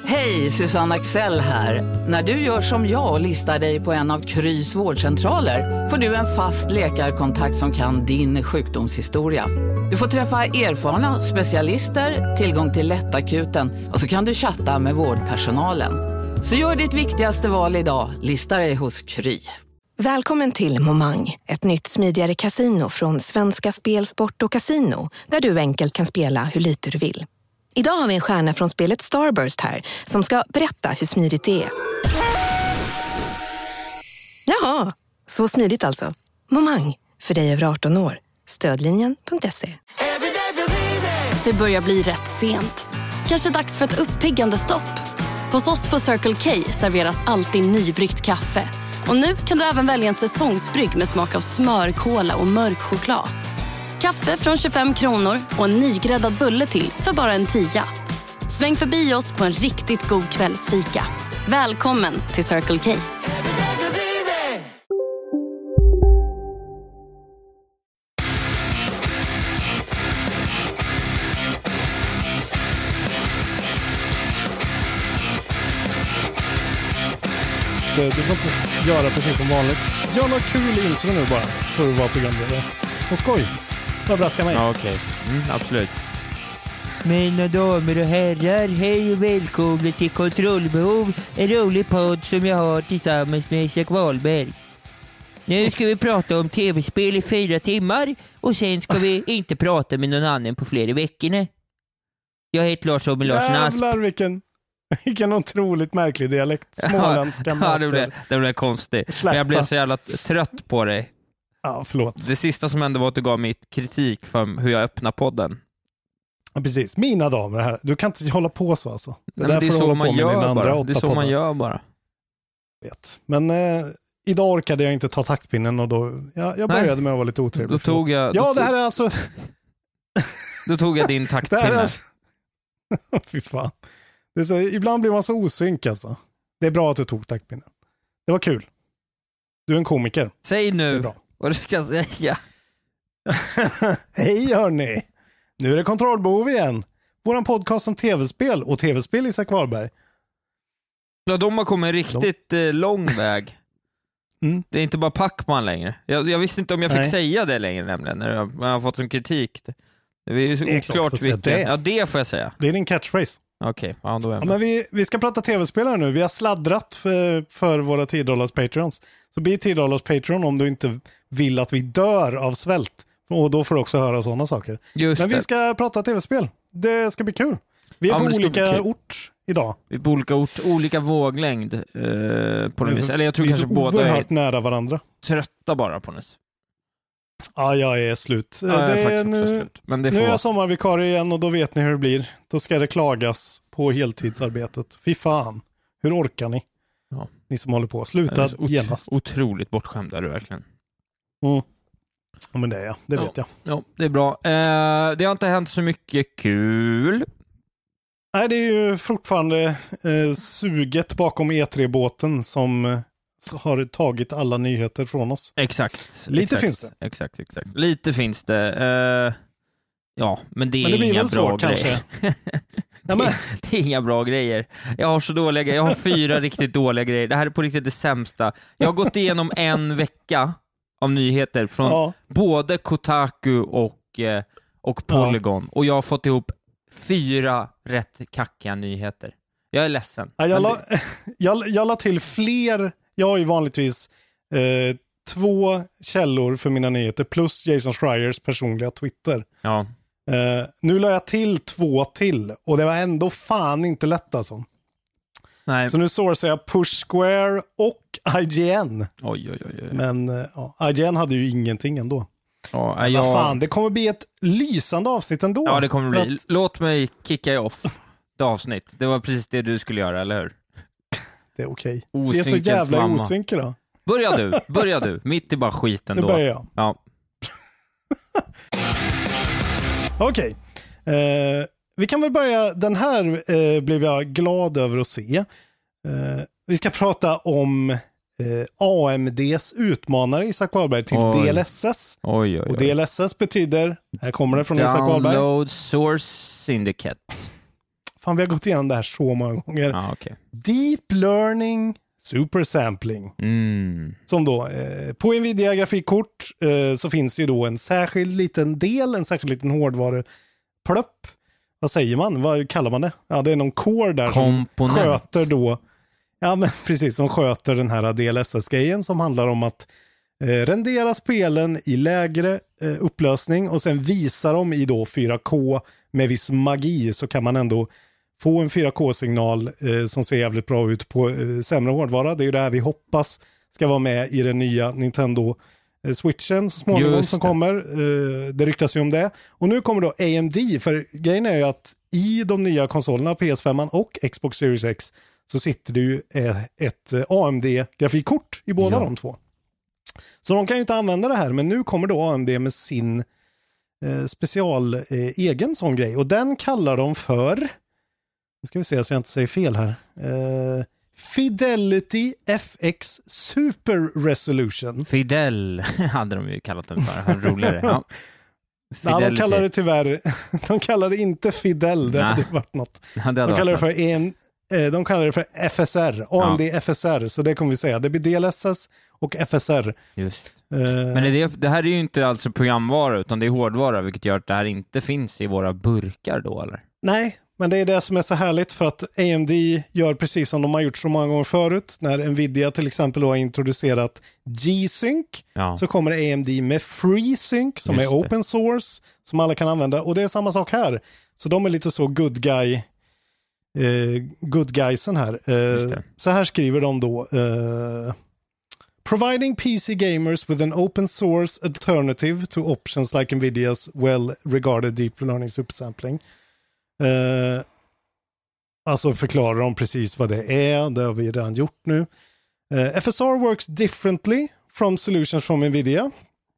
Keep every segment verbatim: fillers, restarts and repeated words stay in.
Hej, Susanne Axel här. När du gör som jag och listar dig på en av Krys vårdcentraler får du en fast läkarkontakt som kan din sjukdomshistoria. Du får träffa erfarna specialister, tillgång till lättakuten och så kan du chatta med vårdpersonalen. Så gör ditt viktigaste val idag, lista dig hos Kry. Välkommen till Momang, ett nytt smidigare casino från Svenska Spel, Sport och Casino, där du enkelt kan spela hur lite du vill. Idag har vi en stjärna från spelet Starburst här som ska berätta hur smidigt det är. Jaha, så smidigt alltså. Momang, för dig över arton år. Stödlinjen punkt se. Det börjar bli rätt sent. Kanske dags för ett uppiggande stopp. Hos oss på Circle K serveras alltid nybryggt kaffe. Och nu kan du även välja en säsongsbrygg med smak av smör, kola och mörk choklad. Kaffe från tjugofem kronor och en nygräddad bulle till för bara en tia. Sväng förbi oss på en riktigt god kvällsfika. Välkommen till Circle K. Du får inte göra precis som vanligt. Gör något kul intro nu bara för att vara programledare. Och skoj. Överraska mig. Ja, okej. Okay. Mm, absolut. Mina damer och herrar, hej och välkomna till Kontrollbehov, en rolig podd som jag har tillsammans med Isak Wahlberg. Nu ska vi prata om tv-spel i fyra timmar och sen ska vi inte prata med någon annan på flera veckor. Jag heter Lars Åby Larsson Asp. Jävlar vilken, vilken otroligt märklig dialekt. Småländska ja, ja, det blev, det blev konstigt. Men jag blev så jävla trött på dig. Ja, förlåt. Det sista som hände var att du gav mig kritik för hur jag öppnar podden. Ja, precis. Mina damer här. Du kan inte hålla på så alltså. Det, Nej, men det är så man gör bara. Det är så poddar. man gör bara. Vet. Men eh, idag orkade jag inte ta taktpinnen och då ja, jag började Nej. med att vara lite otrevlig. Då tog jag, ja, då det här är alltså... då tog jag din taktpinne. Alltså... Fy fan. Det är så, ibland blir man så osynk alltså. Det är bra att du tog taktpinnen. Det var kul. Du är en komiker. Säg nu vad du ska säga. Hej hörni. Nu är det Kontrollbehov igen. Våran podcast om tv-spel och tv-spel Isak Wahlberg. Ja, de har kommit en riktigt eh, lång väg. Mm. Det är inte bara Pac-Man längre. Jag, jag visste inte om jag fick Nej. säga det längre nämligen. När jag, jag har fått en kritik. Det är ju så det är oklart vilken. Det. Ja, det får jag säga. Det är din catchphrase. Okej, okay. ja, då är jag ja, men vi, vi ska prata tv-spelare nu. Vi har sladdrat för, för våra tio dollars Patreons. Så bli tio dollars Patreon om du inte vill att vi dör av svält. Och då får du också höra sådana saker. Just men det. Vi ska prata tv-spel. Det ska bli kul. Vi är ja, på olika ort idag. Vi är på olika ort, olika våglängd. Eh, på den så, Eller jag tror vi kanske är båda oerhört nära varandra. Trötta bara på näs. Ja, jag är slut. Ja, det jag är är nu, slut. Men det nu är jag vara. sommarvikarie igen och då vet ni hur det blir. Då ska det klagas på heltidsarbetet. Fy fan. Hur orkar ni? Ja. Ni som håller på. Sluta ot- genast. Otroligt bortskämd är du verkligen. Mm. Ja, men det är jag. Det ja. vet jag. Ja, det är bra. Eh, det har inte hänt så mycket kul. Nej, det är ju fortfarande eh, suget bakom E tre-båten som eh, har tagit alla nyheter från oss. Exakt. Lite exakt, finns det. Exakt, exakt. Lite finns det. Eh, ja, men det är men det blir inga väl bra så, grejer. det, ja, men... det är inga bra grejer. Jag har så dåliga grejer. Jag har fyra riktigt dåliga grejer. Det här är på riktigt det sämsta. Jag har gått igenom en vecka av nyheter från ja. både Kotaku och, eh, och Polygon. Ja. Och jag har fått ihop fyra rätt kackiga nyheter. Jag är ledsen. Ja, jag, la, jag, jag la till fler. Jag har ju vanligtvis eh, två källor för mina nyheter plus Jason Schreiers personliga Twitter. Ja. Eh, nu la jag till två till och det var ändå fan inte lätt alltså. Nej. Så nu sourcar jag Push Square och I G N. Oj, oj, oj, oj. Men eh, ja, I G N hade ju ingenting ändå. Ja, Men jag... fan, det kommer bli ett lysande avsnitt ändå. Ja, det kommer bli. Att... Låt mig kicka i off det avsnitt. Det var precis det du skulle göra, eller hur? Det är okej. Okay. Det är så jävla osynk då. Börja du, börja du. Mitt i bara skiten då. Nu börjar jag. Ja. Okej. Okay. Eh, vi kan väl börja. Den här eh, blev jag glad över att se. Eh, vi ska prata om eh, A M D:s utmanare Isak Wahlberg till oj. D L S S. Oj, oj, oj. Och D L S S betyder, här kommer det från Isak Wahlberg. Download Source Syndicate. fan vi har gått igenom det här så många gånger. Ah, okay. Deep Learning Super Sampling. Mm. Som då, eh, på Nvidia grafikkort eh, så finns det ju då en särskild liten del, en särskild liten hårdvaruplupp. Vad säger man? Vad kallar man det? Ja, det är någon core där Komponent. som sköter då, ja men precis, som sköter den här D L S S-grejen som handlar om att eh, rendera spelen i lägre eh, upplösning och sen visa dem i då fyra K med viss magi, så kan man ändå få en fyra K-signal eh, som ser jävligt bra ut på eh, sämre hårdvara. Det är ju det här vi hoppas ska vara med i den nya Nintendo eh, Switchen så småningom som kommer. Eh, det ryktas ju om det. Och nu kommer då A M D, för grejen är ju att i de nya konsolerna P S fem och Xbox Series X så sitter det ju eh, ett eh, A M D-grafikkort i båda ja. de två. Så de kan ju inte använda det här, men nu kommer då A M D med sin eh, special eh, egen sån grej. Och den kallar de för, nu ska vi se så jag inte säger fel här, eh, Fidelity F X Super Resolution. Fidel hade de ju kallat den för, roligare. Ja. Ja, de kallar det tyvärr, de kallar det inte Fidel, det hade varit något. Ja, de kallar det för en, de kallar det för F S R, A M D ja. F S R, så det kommer vi säga. Det blir D L S S och F S R. Just. Uh, Men är det, det här är ju inte alltså programvara utan det är hårdvara, vilket gör att det här inte finns i våra burkar då, eller? Nej, men det är det som är så härligt, för att A M D gör precis som de har gjort så många gånger förut. När Nvidia till exempel har introducerat G-Sync ja. så kommer A M D med FreeSync som Just är open source som alla kan använda, och det är samma sak här. Så de är lite så good guy eh, good guysen här. Eh, så här skriver de då eh, providing P C gamers with an open source alternative to options like Nvidia's well-regarded deep learning supersampling. Uh, alltså förklarar de precis vad det är. Det har vi redan gjort nu. uh, F S R works differently from solutions from Nvidia.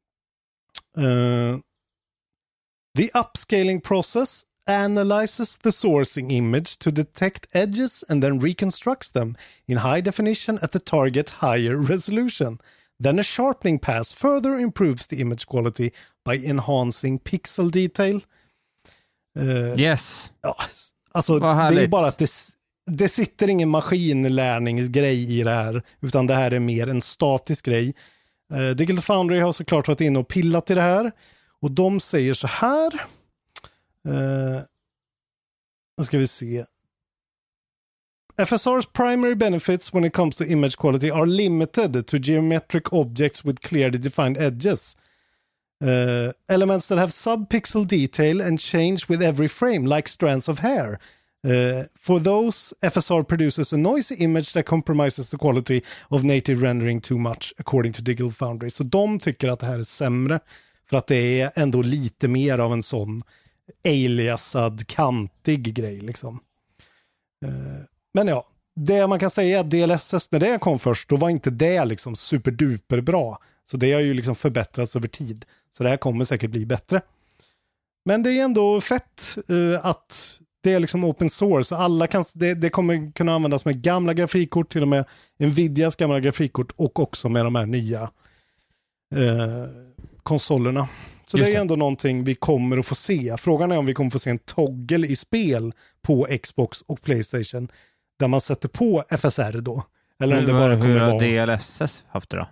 uh, The upscaling process analyzes the sourcing image to detect edges and then reconstructs them in high definition at the target higher resolution. Then a sharpening pass further improves the image quality by enhancing pixel detail. Uh, yes. Ja, alltså det är bara att det, det sitter ingen maskinlärningsgrej i det här, utan det här är mer en statisk grej. Uh, Digital Foundry har såklart varit inne och pillat i det här, och de säger så här. Uh, nu ska vi se. F S R's primary benefits when it comes to image quality are limited to geometric objects with clearly defined edges. Uh, elements that have subpixel detail and change with every frame, like strands of hair. Uh, for those, F S R produces a noisy image that compromises the quality of native rendering too much, according to Digital Foundry. Så de tycker att det här är sämre, för att det är ändå lite mer av en sån aliasad, kantig grej liksom. Uh, men ja, det man kan säga är att D L S S, när det kom först, då var inte det liksom superduper bra. Så det har ju liksom förbättrats över tid. Så det här kommer säkert bli bättre. Men det är ändå fett uh, att det är liksom open source. Alla kan, det, det kommer kunna användas med gamla grafikkort, till och med Nvidias gamla grafikkort, och också med de här nya uh, konsolerna. Så Just det är det. ändå någonting vi kommer att få se. Frågan är om vi kommer få se en toggle i spel på Xbox och PlayStation där man sätter på F S R då. Eller om det bara kommer hur har vara... D L S S haft det då?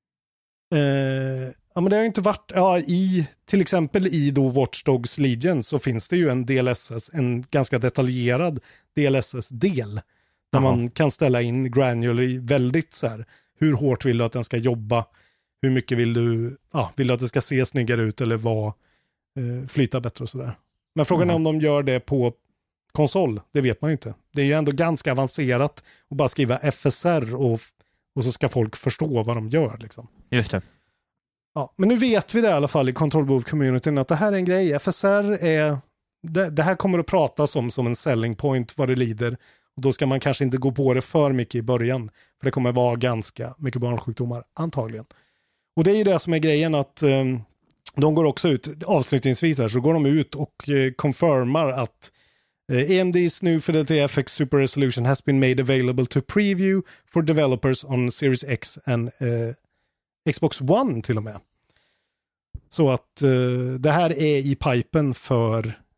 Uh, ja, men det har inte varit, ja, i till exempel i då Watch Dogs Legion så finns det ju en D L S S, en ganska detaljerad D L S S-del där Aha. man kan ställa in granular väldigt så här, hur hårt vill du att den ska jobba, hur mycket vill du, ja, vill du att det ska se snyggare ut eller vara, uh, flyta bättre och sådär. Men frågan mm. är om de gör det på konsol, det vet man ju inte. Det är ju ändå ganska avancerat att bara skriva F S R och, och så ska folk förstå vad de gör liksom. Just det. Ja, men nu vet vi det i alla fall i Control Booth-communityn att det här är en grej. F S R är, det, det här kommer att pratas om som en selling point vad det lider. Och då ska man kanske inte gå på det för mycket i början. För det kommer vara ganska mycket barnsjukdomar, antagligen. Och det är ju det som är grejen, att um, de går också ut, avslutningsvis här, så går de ut och uh, confirmar att uh, A M D's new Fidelity F X Super Resolution has been made available to preview for developers on Series X and uh, Xbox One till och med. Så att uh, det här är i pipen för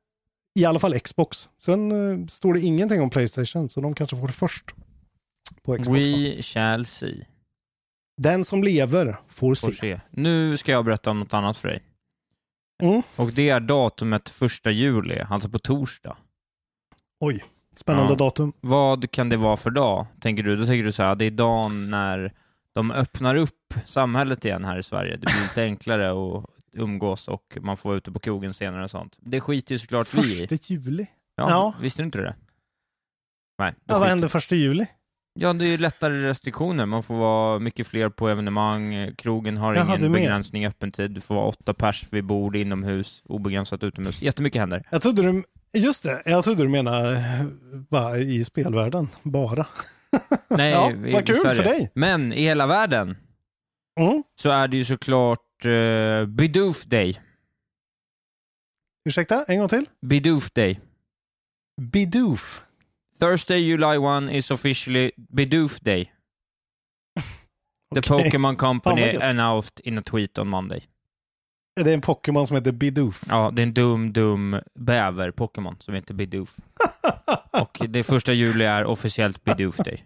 I alla fall Xbox. Sen uh, står det ingenting om PlayStation, så de kanske får det först på Xbox. We shall see. Den som lever får se. får se. Nu ska jag berätta om något annat för dig. Mm. Och det är datumet första juli, alltså på torsdag. Oj, spännande ja. datum. Vad kan det vara för dag, tänker du? Då tänker du så här, det är dagen när de öppnar upp samhället igen här i Sverige. Det blir lite enklare att umgås och man får vara ute på krogen senare och sånt. Det skiter ju såklart vi i. Första juli? Ja, ja. Visste du inte det? Nej. Ja, vad händer första juli? Ja, det är lättare restriktioner. Man får vara mycket fler på evenemang. Krogen har Jaha, ingen begränsning i öppen tid. Du får vara åtta pers vid bord inomhus, obegränsat utomhus. Jättemycket händer. Jag trodde du, just det, jag trodde du menade bara i spelvärlden, bara. Nej, ja, i, vad kul i för dig. Men i hela världen mm. så är det ju såklart uh, Bidoof Day. Ursäkta, en gång till? Bidoof Day. Bidoof. Thursday, July first is officially Bidoof Day. The okay. Pokemon Company oh announced in a tweet on Monday. Är det en Pokémon som heter Bidoof? Ja, det är en dum, dum bäver-Pokémon som heter Bidoof. Och det första juli är officiellt Bidoof Day.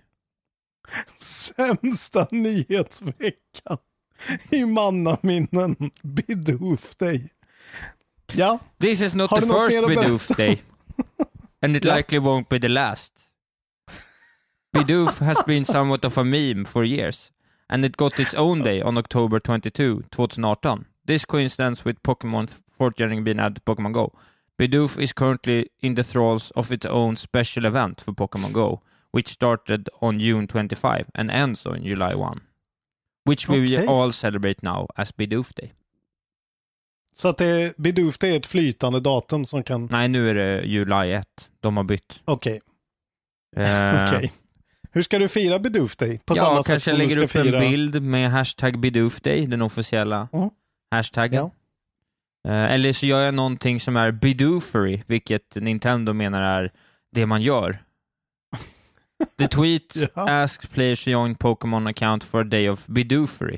Sämsta nyhetsveckan i mannaminnen. Bidoof Day. Ja. This is not the first Bidoof Day. And it likely won't be the last. Bidoof has been somewhat of a meme for years. And it got its own day on October twenty-second, twenty eighteen. This coincidence with Pokemon fourth generation being added to Pokemon Go. Bidoof is currently in the thralls of its own special event for Pokemon Go, which started on June twenty-fifth and ends on July first. Which we okay. all celebrate now as Bidoof Day. Så att det, Bidoof Day är ett flytande datum som kan... Nej, nu är det juli ett. De har bytt. Okej. Okay. Uh... Okej. Okay. Hur ska du fira Bidoof Day? På ja, samma kanske sätt som lägger du ska upp fira... en bild med hashtag Bidoof Day, den officiella mm. hashtaggen. Ja. Uh, eller så gör jag någonting som är Bidoofery, vilket Nintendo menar är det man gör. The tweet ja. asks players to join Pokemon account for a day of Bidoofery.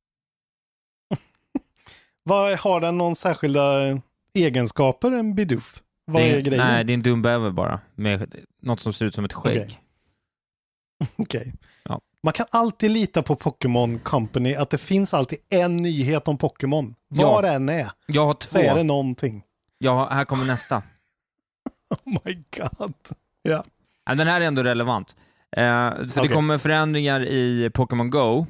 Vad har den någon särskilda egenskaper, en Bidoof? Vad det är, är grejen? Nej, det är en dum bäver bara. Med något som ser ut som ett skägg. Okej. Okay. Okay. Ja. Man kan alltid lita på Pokémon Company att det finns alltid en nyhet om Pokémon. Var det än är. Jag har två. Så är det någonting. Ja, här kommer nästa. Oh my god. Ja. Ja, den här är ändå relevant. Uh, för okay. det kommer förändringar i Pokémon Go.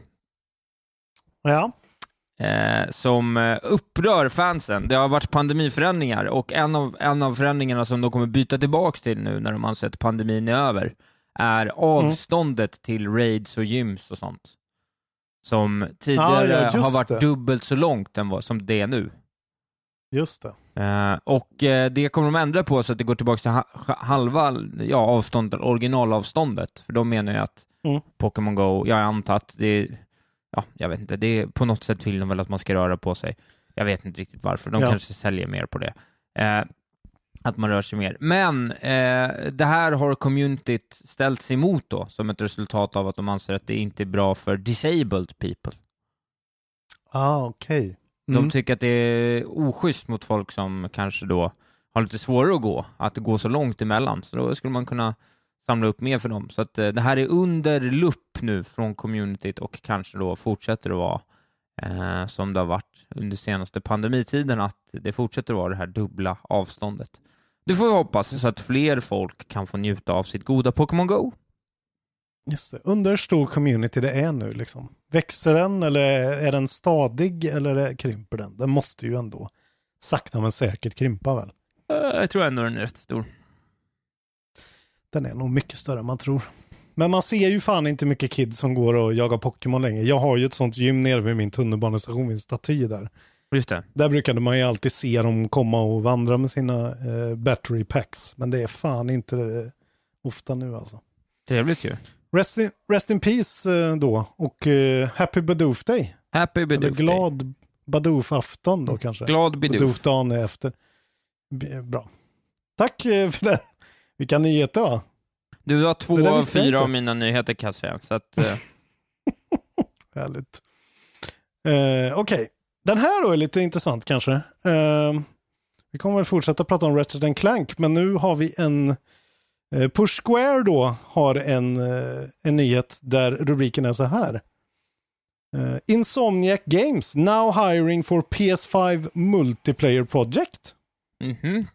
Ja. Eh, som eh, upprör fansen. Det har varit pandemiförändringar och en av, en av förändringarna som de kommer byta tillbaks till nu när de anser att pandemin är över är avståndet mm. till raids och gyms och sånt. Som tidigare ah, ja, har varit det. dubbelt så långt än vad som det är nu. Just det. Eh, och eh, det kommer de ändra på så att det går tillbaka till ha- halva ja, avståndet, originalavståndet. För de menar ju att mm. Pokémon Go, jag antar att det är ja, jag vet inte. Det är, på något sätt vill de väl att man ska röra på sig. Jag vet inte riktigt varför. De ja. kanske säljer mer på det. Eh, att man rör sig mer. Men eh, det här har communityt ställt sig emot då. Som ett resultat av att de anser att det inte är bra för disabled people. Ah, okej. Okay. Mm. De tycker att det är oschysst mot folk som kanske då har lite svårare att gå. Att det går så långt emellan. Så då skulle man kunna samla upp mer för dem. Så att eh, det här är under lupp nu från communityt och kanske då fortsätter att vara eh, som det har varit under senaste pandemitiden, att det fortsätter att vara det här dubbla avståndet. Det får vi hoppas så att fler folk kan få njuta av sitt goda Pokémon Go. Just det. Under hur stor community det är nu liksom. Växer den eller är den stadig eller krymper den? Den måste ju ändå sakta men säkert krympa väl? Jag tror ändå den är rätt stor. Den är nog mycket större än man tror. Men man ser ju fan inte mycket kids som går och jagar Pokémon längre. Jag har ju ett sånt gym nere vid min tunnelbanestation vid en staty där. Just det. Där brukade man ju alltid se dem komma och vandra med sina eh, battery packs. Men det är fan inte eh, ofta nu alltså. Trevligt ju. Rest in, rest in peace eh, då. Och eh, Happy Bidoof Day. Happy Bidoof Day. Glad Bidoof-afton då kanske. Glad Bidoof. Bidoof-dagen efter. B- bra. Tack eh, för det. Vilka nyheter va? Du har två av fyra av mina nyheter kan jag säga. Så att, uh... Härligt. Uh, Okej. Okay. Den här då är lite intressant kanske. Uh, Vi kommer väl fortsätta prata om Ratchet and Clank, men nu har vi en eh, Push Square då har en, eh, en nyhet där rubriken är så här. Uh, Insomniac Games now hiring for P S five multiplayer project. Mhm.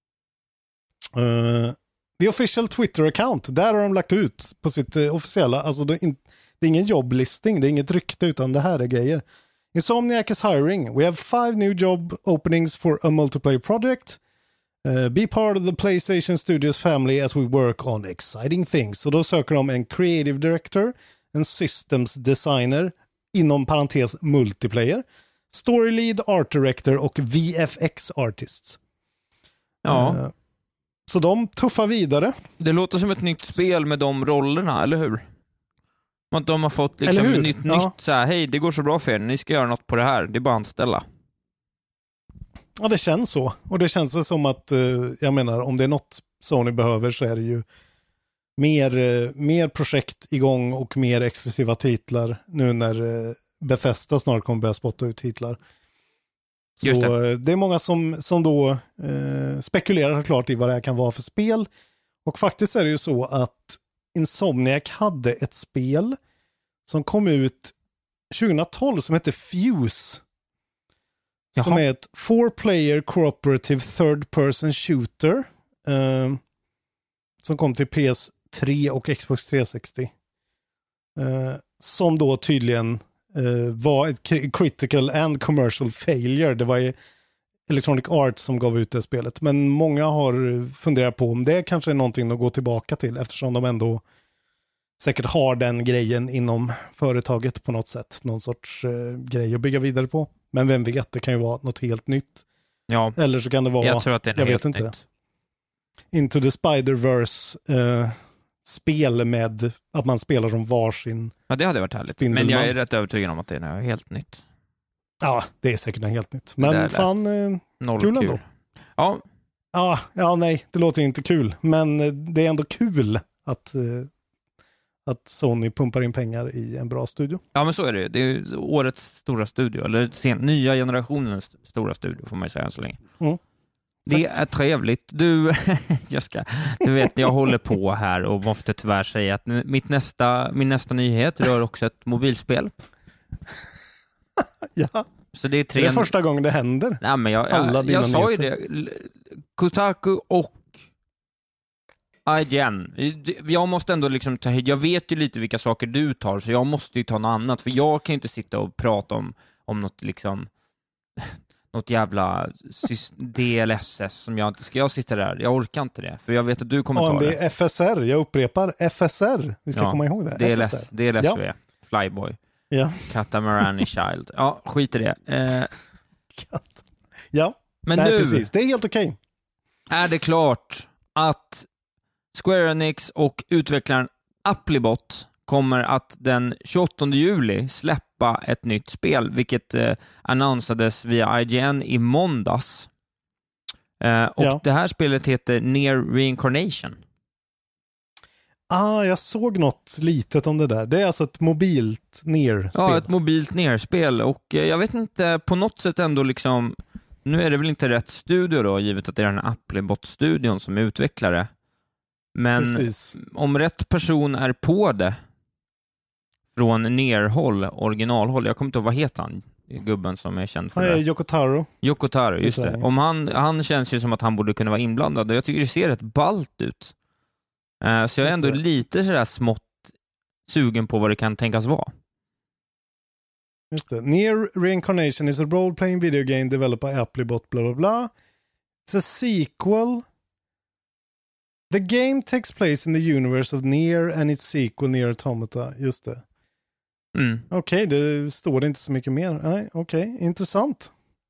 Uh, the official Twitter account, där har de lagt ut på sitt uh, officiella, alltså det är, in, det är ingen jobblisting, det är inget rykte, utan det här är grejer. Insomniac is hiring. We have five new job openings for a multiplayer project. Uh, be part of the PlayStation Studios family as we work on exciting things. Och då söker de en creative director, en systems designer, inom parentes multiplayer, story lead, art director och V F X artists. Ja. Uh, så de tuffar vidare. Det låter som ett nytt spel med de rollerna, eller hur? Att de har fått liksom ett nytt, ja. nytt så här, hej, det går så bra för er, ni ska göra något på det här, det är bara att anställa. Ja, det känns så. Och det känns väl som att, uh, jag menar, om det är något Sony behöver så är det ju mer, uh, mer projekt igång och mer exklusiva titlar nu när uh, Bethesda snart kommer börja spotta ut titlar. Så Just det. Uh, det är många som, som då uh, spekulerar klart i vad det här kan vara för spel. Och faktiskt är det ju så att Insomniac hade ett spel som kom ut tjugohundratolv som heter Fuse. Jaha. Som är ett four-player cooperative third-person shooter eh, som kom till P S tre och Xbox trehundrasextio. Eh, som då tydligen eh, var ett critical and commercial failure. Det var ju Electronic Arts som gav ut det spelet. Men många har funderat på om det kanske är någonting att gå tillbaka till, eftersom de ändå säkert har den grejen inom företaget på något sätt. Någon sorts eh, grej att bygga vidare på. Men vem vet, det kan ju vara något helt nytt. Ja. Eller så kan det vara, jag tror att det är jag helt vet inte. Nytt. Into the Spider-Verse eh, spel med att man spelar som varsin. Ja, det hade varit härligt. Spindelman. Men jag är rätt övertygad om att det är helt nytt. Ja, det är säkert något helt nytt. Men fan, eh, Noll kul kul ändå. Ja. Ja, ja, nej, det låter inte kul. Men eh, det är ändå kul att, eh, att Sony pumpar in pengar i en bra studio. Ja, men så är det. Det är årets stora studio, eller sen, nya generationens stora studio får man ju säga så länge. Mm. Det är trevligt. Du, jag ska, du vet, jag håller på här och måste tyvärr säga att mitt nästa, min nästa nyhet rör också ett mobilspel. Ja. Så det är tre... Det är första gången det händer. Nej, men jag, Alla jag, dina jag sa ju nyheter. det. Kotaku och I G N. Jag måste ändå liksom ta... Jag vet ju lite vilka saker du tar, så jag måste ju ta något annat. För jag kan inte sitta och prata om, om något liksom... något jävla D L S S som jag inte ska... Jag sitter där, jag orkar inte det. För jag vet att du kommer ja, ta det. Det är F S R, jag upprepar. F S R, vi ska ja, komma ihåg det. D L S, D L S V, ja. Flyboy. Ja. Catamaran Child. Ja, skit i det. Eh, ja, men nej, nu precis. Det är helt okej. Är det klart att Square Enix och utvecklaren Applebot kommer att den tjugoåttonde juli släppa ett nytt spel, vilket eh, annonsades via I G N i måndags. Eh, och ja. det här spelet heter Near Reincarnation. Ah, jag såg något litet om det där. Det är alltså ett mobilt Nier-spel. Ja, ett mobilt Nier-spel. Och eh, jag vet inte, på något sätt ändå liksom... Nu är det väl inte rätt studio då, givet att det är den Applebot-studion som är utvecklare. Men precis. Om rätt person är på det från Nier-håll, originalhåll, jag kommer inte ihåg, vad heter han? Gubben som är känd för han det. är Yoko Taro. Yoko Taro, just det. Om han, han känns ju som att han borde kunna vara inblandad. Och jag tycker det ser rätt ballt ut. Uh, så jag är ändå lite sådär smått sugen på vad det kan tänkas vara. Just det. Near Reincarnation is a role-playing video game developed by Applebot, bla bla bla. It's a sequel. The game takes place in the universe of Nier and its sequel Nier Automata. Just det. Mm. Okej, okay, det står det inte så mycket mer. Nej, okej, okay. Intressant.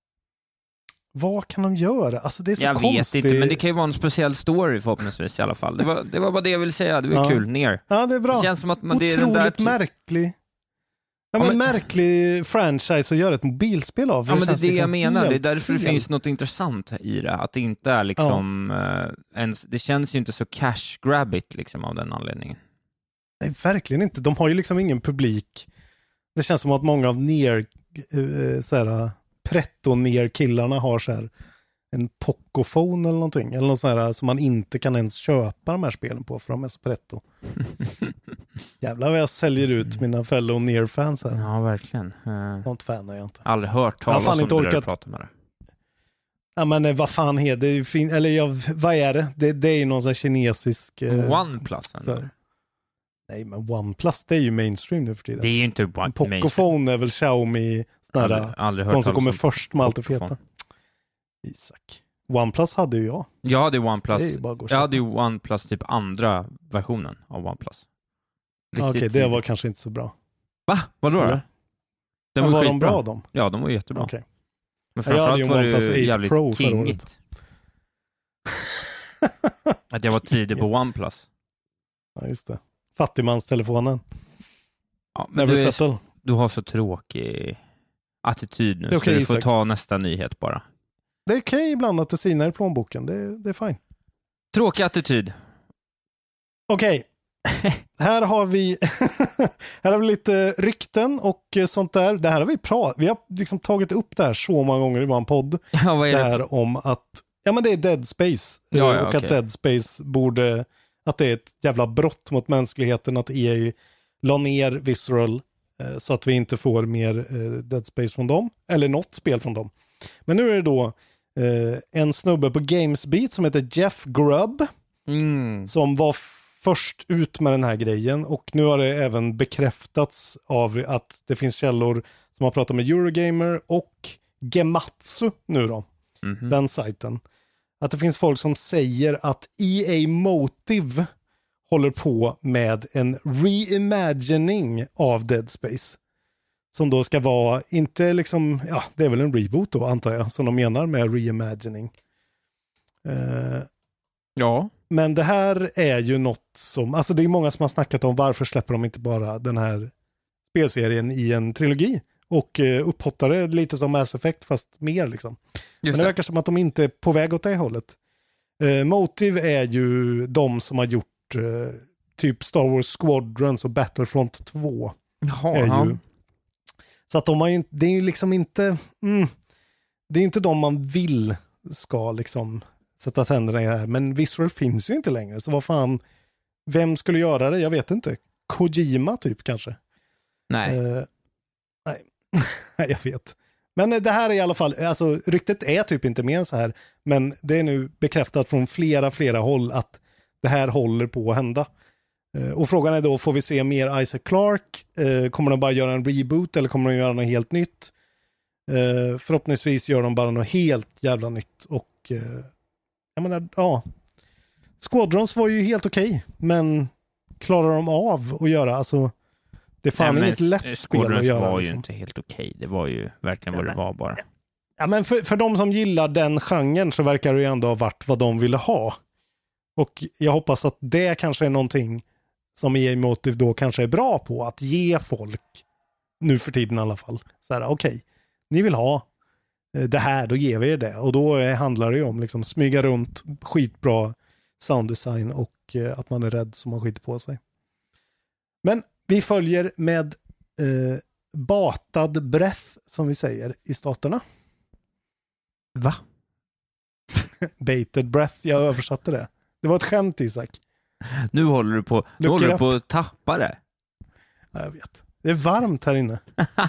Vad kan de göra? Alltså det är så jag konstigt. Jag vet inte, men det kan ju vara en speciell story förhoppningsvis i alla fall. Det var, det var bara det jag ville säga. Det var ja. kul. Ner. Ja, det är bra. Det känns som att man, det är otroligt den där... märklig. Ja, men, ja, men märklig franchise att göra ett mobilspel av. Ja, men det är det liksom jag menar. Det är därför fel. det finns något intressant i det. Att det inte är liksom... Ja. Uh, ens, det känns ju inte så cash-grabbigt liksom av den anledningen. Nej, verkligen inte. De har ju liksom ingen publik. Det känns som att många av ner uh, så här pretto ner killarna har så här en Pocophone eller någonting. Eller något sånt här som man inte kan ens köpa de här spelen på för de är så pretto. Jävlar vad jag säljer ut mina fellow near-fans här. Ja, verkligen. Uh, Sånt fan är jag inte. Aldrig hört talas om det där prata med det. Ja, men vad fan är det? Fin- eller ja, vad är det? Det, det är ju någon sån här kinesisk... Eh, OnePlus eller? Nej, men OnePlus det är ju mainstream nu för tiden. Det är ju inte one- Pocophone är väl Xiaomi snarare. Aldrig, aldrig hört de som kommer som först med allt det feta. Isak. OnePlus hade ju jag. Jag hade OnePlus. Jag hade ju OnePlus typ andra versionen av OnePlus. Okej, okay, det var kanske inte så bra. Va? Vadå då? Den var, var de bra de? Ja, de var jättebra. Okay. Men framförallt var det ju jävligt Pro kingigt. Att jag var tidig på OnePlus. Ja, just det. Fattigmanstelefonen. Ja, men du, är, du har så tråkig attityd nu. Det okay, så du får Isak. Ta nästa nyhet bara. Det är okej okay ibland att det sinar i plånboken. Det, det är fine. Tråkig attityd. Okej. Okay. här har vi här har vi lite rykten och sånt där. Det här har vi pratat. Vi har liksom tagit upp det här så många gånger i vår podd. Ja, vad är det? Det här om att ja men det är Dead Space ja, ja, och okay. att Dead Space borde att det är ett jävla brott mot mänskligheten att E A la ner Visceral eh, så att vi inte får mer eh, Dead Space från dem eller något spel från dem. Men nu är det då eh, en snubbe på Gamesbeat som heter Jeff Grubb mm. som var först ut med den här grejen och nu har det även bekräftats av att det finns källor som har pratat med Eurogamer och Gematsu nu då, mm-hmm. den sajten. Att det finns folk som säger att E A Motive håller på med en reimagining av Dead Space. Som då ska vara, inte liksom, ja det är väl en reboot då antar jag, som de menar med reimagining. Uh, ja. Men det här är ju något som, alltså det är många som har snackat om varför släpper de inte bara den här spelserien i en trilogi och uh, upphottar det lite som Mass Effect fast mer liksom. Men det, det verkar som att de inte är på väg åt det hållet. Uh, Motive är ju de som har gjort uh, typ Star Wars Squadrons och Battlefront två. Jaha, är ja. ju, så att de har ju, det är ju liksom inte mm, det är inte de man vill ska liksom sätta tänderna i det här. Men Visceral finns ju inte längre. Så vad fan, vem skulle göra det? Jag vet inte. Kojima typ kanske. Nej. Uh, nej. Jag vet. Men det här är i alla fall, alltså ryktet är typ inte mer så här. Men det är nu bekräftat från flera, flera håll att det här håller på att hända. Uh, och frågan är då, får vi se mer Isaac Clarke? Uh, kommer de bara göra en reboot eller kommer de göra något helt nytt? Uh, förhoppningsvis gör de bara något helt jävla nytt. Och uh, jag menar, ja. Squadrons var ju helt okej, okay, men klarar de av att göra, alltså det är fan Nej, inget lätt spel att göra. Var liksom. ju inte helt okej, okay. Det var ju verkligen vad ja, det var bara. Ja, men för, för de som gillar den genren så verkar det ju ändå ha varit vad de ville ha. Och jag hoppas att det kanske är någonting som E A Motive då kanske är bra på, att ge folk, nu för tiden i alla fall, så här, okej, okay, ni vill ha det här, då ger vi er det. Och då är, handlar det ju om liksom smyga runt, skitbra sounddesign och eh, att man är rädd som man skiter på sig. Men vi följer med eh, batad breath, som vi säger i staterna. Va? Baited breath, jag översatte det. Det var ett skämt, Isak. Nu håller du på, nu håller du på att tappa det. Ja, jag vet. Det är varmt här inne.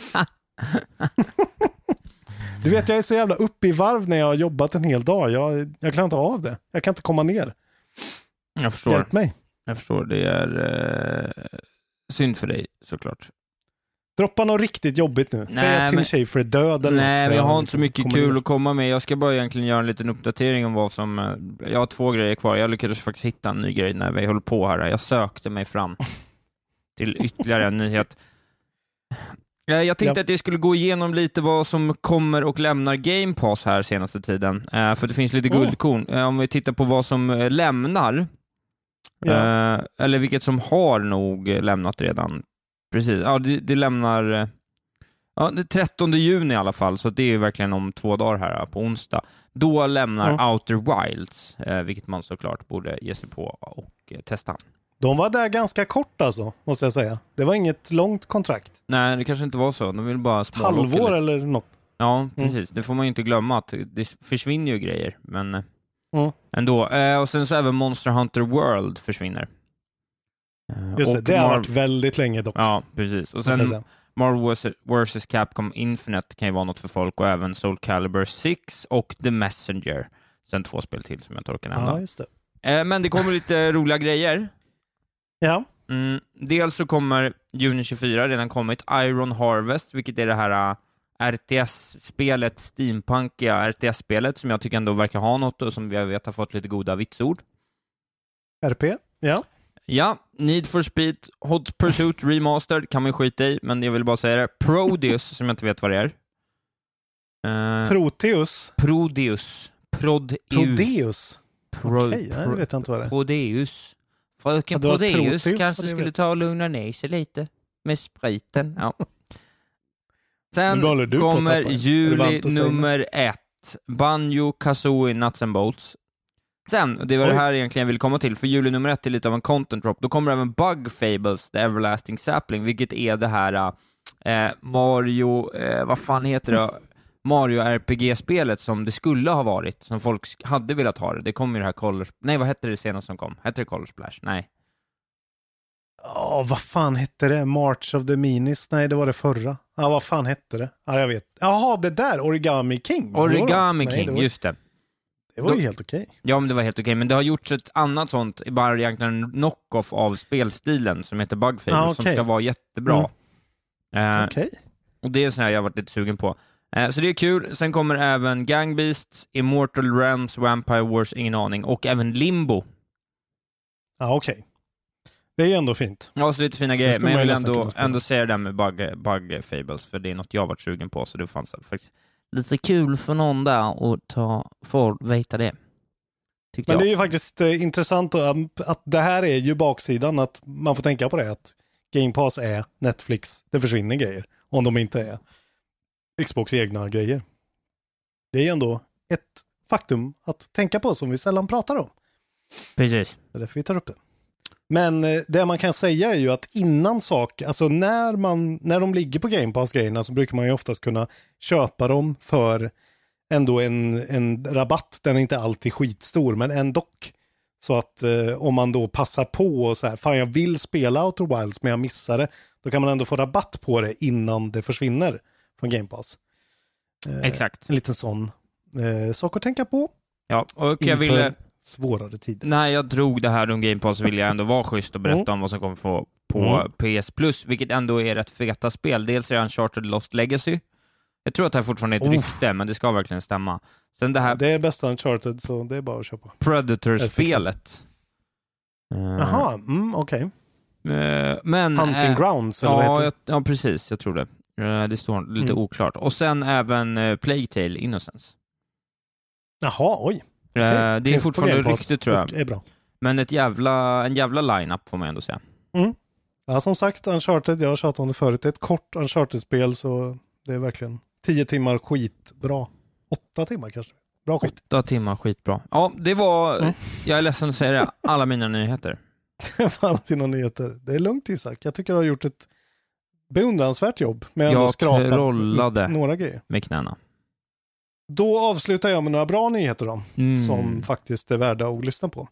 Du vet, jag är så jävla uppe i varv när jag har jobbat en hel dag. Jag, jag klarar inte av det. Jag kan inte komma ner. Jag förstår. Hjälp mig. Jag förstår. Det är eh, synd för dig, såklart. Droppa något riktigt jobbigt nu. Nej, Säg att Tim Schafer är död eller Nej, något, men jag jag har inte så mycket kul ner. att komma med. Jag ska bara egentligen göra en liten uppdatering om vad som... Jag har två grejer kvar. Jag lyckades faktiskt hitta en ny grej när vi håller på här. Jag sökte mig fram till ytterligare en nyhet. Jag tänkte ja. att jag skulle gå igenom lite vad som kommer och lämnar Game Pass här senaste tiden. För det finns lite oh. guldkorn. Om vi tittar på vad som lämnar. Ja. Eller vilket som har nog lämnat redan. Precis. Ja, det, det lämnar... Ja, det trettonde juni i alla fall. Så det är verkligen om två dagar här på onsdag. Då lämnar ja. Outer Wilds. Vilket man såklart borde ge sig på och testa. De var där ganska kort alltså, måste jag säga. Det var inget långt kontrakt. Nej, det kanske inte var så. De vill bara halvår eller något. Ja, precis. Mm. Det får man ju inte glömma att det försvinner ju grejer, men mm. ändå. Eh, och sen så även Monster Hunter World försvinner. Eh, Just det, det har Mar- varit väldigt länge dock. Ja, precis. Och sen Marvel versus. Capcom Infinite kan ju vara något för folk, och även Soul Calibur sex och The Messenger. Sen två spel till som jag inte orkar nämna. Ja, just det. Eh, men det kommer lite roliga grejer. Ja. Mm, dels så kommer juni tjugofyra redan kommit Iron Harvest, vilket är det här uh, R T S-spelet, steampunkiga R T S-spelet som jag tycker ändå verkar ha något och som vi vet har fått lite goda vitsord. R P, ja. Ja, Need for Speed Hot Pursuit Remastered kan man ju skita i, men jag vill bara säga det. Prodeus, som jag inte vet vad det är. Uh, Proteus? Prodeus. Prodeus. Prodeus? Pro, Okej, okay, jag vet inte vad det är. Prodeus. Fröken ja, Prodeus kanske skulle ta och lugna ner sig lite med spriten. Ja. Sen kommer juli nummer ett. Banjo Kazooie Nuts and Bolts. Sen, och det var Oj. det här egentligen jag ville komma till, för juli nummer ett är lite av en content drop. Då kommer även Bug Fables, The Everlasting Sapling, vilket är det här äh, Mario, äh, vad fan heter det? Mario R P G-spelet som det skulle ha varit, som folk hade velat ha det. Det kom ju det här Color... Nej, vad hette det senast som kom? Hette det Color Splash? Nej. Ja, oh, vad fan hette det? March of the Minis? Nej, det var det förra. Ja, vad fan hette det? Ja, jag vet. Jaha, det där, Origami King. Origami King, Nej, det var... just det. Det var Då... ju helt okej. Okay. Ja, men det var helt okej. Okay. Men det har gjorts ett annat sånt, bara egentligen en knock-off av spelstilen som heter Bug Fables, ah, okay. som ska vara jättebra. Mm. Uh, okej. Okay. Och det är sån här jag har varit lite sugen på. Så det är kul. Sen kommer även Gang Beasts, Immortal Realms, Vampire Wars, ingen aning. Och även Limbo. Ja, okej. Okay. Det är ju ändå fint. Ja, så lite fina grejer. Men jag vill ändå, ändå säga det med bug, bug Fables. För det är något jag har varit sugen på. Så det fanns faktiskt lite kul för någon där att ta, få veta det. Men jag. Det är ju faktiskt eh, intressant att, att det här är ju baksidan. Att man får tänka på det. Att Game Pass är Netflix. Det försvinner grejer. Om de inte är Xbox egna grejer. Det är ju ändå ett faktum att tänka på som vi sällan pratar om. Precis. Det är därför vi tar upp det. Men eh, det man kan säga är ju att innan sak, alltså när man när de ligger på Game Pass-grejerna så brukar man ju oftast kunna köpa dem för ändå en, en rabatt. Den är inte alltid skitstor, men ändå. Så att eh, om man då passar på och så här, fan jag vill spela Outer Wilds men jag missar det, då kan man ändå få rabatt på det innan det försvinner från Game Pass. Eh, Exakt. En liten sån eh, sak att tänka på. Ja, och jag ville... svårare tider. När jag drog det här om Game Pass så ville jag ändå vara schysst och berätta mm. om vad som kommer få på mm. P S Plus, vilket ändå är rätt feta spel. Dels är det Uncharted Lost Legacy. Jag tror att det här fortfarande är ett oh. rykte, men det ska verkligen stämma. Sen det här... Det är bästa Uncharted, så det är bara att köpa. Predator-spelet. Jaha, uh, mm, okej. Okay. Uh, men... Hunting uh, Grounds, eller ja, vad heter det? Ja, precis. Jag tror det. Uh, det står lite mm. oklart. Och sen även uh, Plague Tale Innocence. Jaha, oj. Okay. Uh, det är fortfarande riktigt, tror jag. Är bra. Men ett jävla, en jävla line-up får man ändå säga. Mm. Ja, som sagt, Uncharted, jag har tjatat om det förut. Det är ett kort Uncharted-spel, så det är verkligen tio timmar skitbra. Åtta timmar kanske. Bra skit. Åtta timmar skitbra. Ja, det var, mm. jag är ledsen att säga det, alla mina nyheter. Alla dina nyheter. Det är lugnt, Isak. Jag tycker du har gjort ett beundransvärt jobb med att skrapa trollade några grejer med knäna. Då avslutar jag med några bra nyheter då, mm. som faktiskt är värda att lyssna på.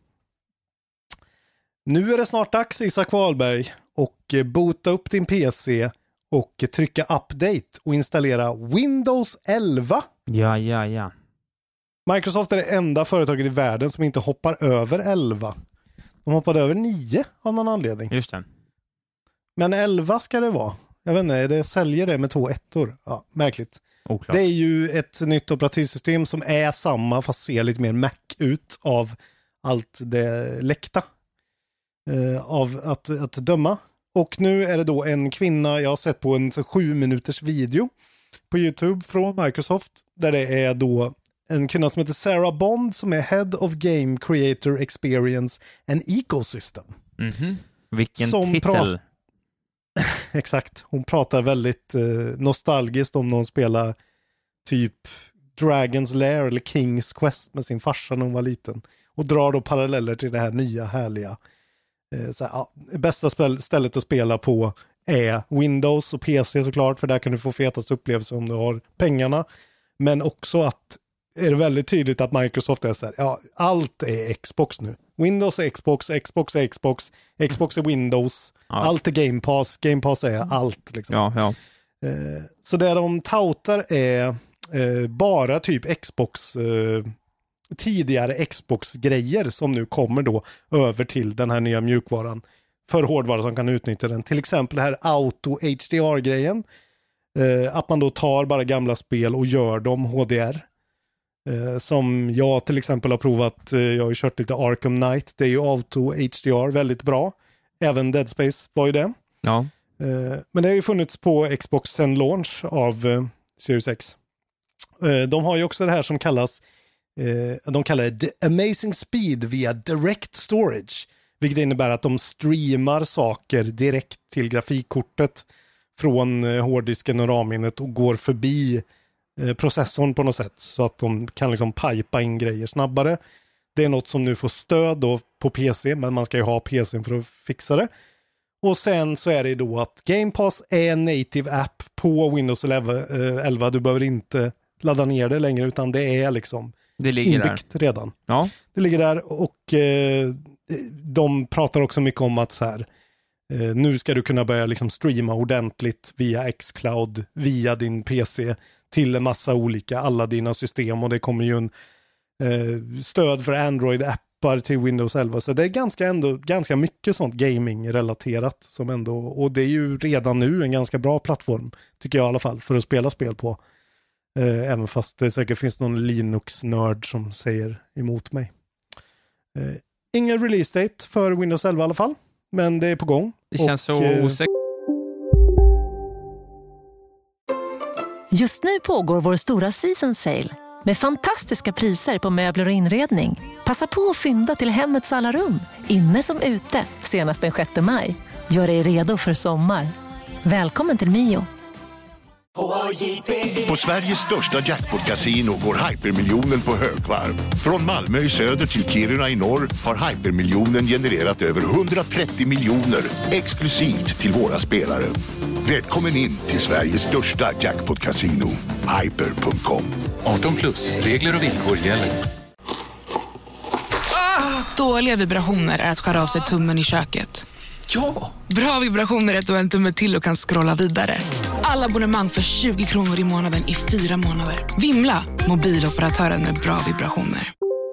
Nu är det snart dags, Isak Wahlberg, och boota upp din P C och trycka update och installera Windows elva. Ja, ja, ja. Microsoft är det enda företaget i världen som inte hoppar över elva. De hoppade över nio av någon anledning. Just det. Men elva ska det vara. Jag vet inte, det säljer det med två ettor. Ja, märkligt. Oklart. Det är ju ett nytt operativsystem som är samma fast ser lite mer Mac ut av allt det läckta. Eh, av att, att döma. Och nu är det då en kvinna, jag har sett på en så, sju minuters video på YouTube från Microsoft, där det är då en kvinna som heter Sarah Bond som är Head of Game Creator Experience and Ecosystem. Mm-hmm. Vilken som titel! Pra- Exakt, hon pratar väldigt eh, nostalgiskt om när hon spelar typ Dragon's Lair eller King's Quest med sin farsa när hon var liten. Och drar då paralleller till det här nya härliga eh, så här, ja, bästa spel- stället att spela på är Windows och P C såklart, för där kan du få fetast upplevelse om du har pengarna. Men också att är det väldigt tydligt att Microsoft är så här, ja, allt är Xbox nu. Windows är Xbox, Xbox är Xbox, Xbox är Windows, ja. Allt är Game Pass, Game Pass är allt liksom. Ja, ja. Eh, så det de toutar är eh, bara typ Xbox, eh, tidigare Xbox-grejer som nu kommer då över till den här nya mjukvaran för hårdvara som kan utnyttja den. Till exempel det här Auto H D R-grejen. Eh, att man då tar bara gamla spel och gör dem H D R. Eh, som jag till exempel har provat, eh, jag har ju kört lite Arkham Knight, det är ju Auto H D R, väldigt bra. Även Dead Space var ju det. Ja. Eh, men det har ju funnits på Xbox sen launch av eh, Series X. Eh, de har ju också det här som kallas, eh, de kallar det The Amazing Speed via Direct Storage. Vilket innebär att de streamar saker direkt till grafikkortet från eh, hårddisken och ramminnet och går förbi eh, processorn på något sätt så att de kan liksom pipa in grejer snabbare. Det är något som nu får stöd då på P C, men man ska ju ha P C för att fixa det. Och sen så är det då att Game Pass är en native app på Windows elva. Du behöver inte ladda ner det längre, utan det är liksom det ligger inbyggt där. redan. Ja. Det ligger där och eh, de pratar också mycket om att så här, eh, nu ska du kunna börja liksom streama ordentligt via xCloud, via din P C till en massa olika, alla dina system, och det kommer ju en eh, stöd för Android-appar till Windows elva, så det är ganska, ändå, ganska mycket sånt gaming-relaterat som ändå, och det är ju redan nu en ganska bra plattform, tycker jag i alla fall, för att spela spel på. Eh, även fast det säkert finns någon Linux-nörd som säger emot mig. Eh, ingen release date för Windows elva i alla fall, men det är på gång. Det känns och, så eh, osäkert. Just nu pågår vår stora season sale med fantastiska priser på möbler och inredning. Passa på att fynda till hemmets alla rum, inne som ute, senast den sjätte maj. Gör dig redo för sommar. Välkommen till Mio. På Sveriges största jackpot-casino går hypermiljonen på högvarv. Från Malmö i söder till Kiruna i norr har hypermiljonen genererat över hundratrettio miljoner exklusivt till våra spelare. Välkommen in till Sveriges största jackpot-casino, hyper punkt com. arton plus, regler och villkor gäller. Ah, dåliga vibrationer är att skära av sig tummen i köket. Ja! Bra vibrationer är att du har en tumme till och kan scrolla vidare. Alla abonnemang för tjugo kronor i månaden i fyra månader. Vimla, mobiloperatören med bra vibrationer.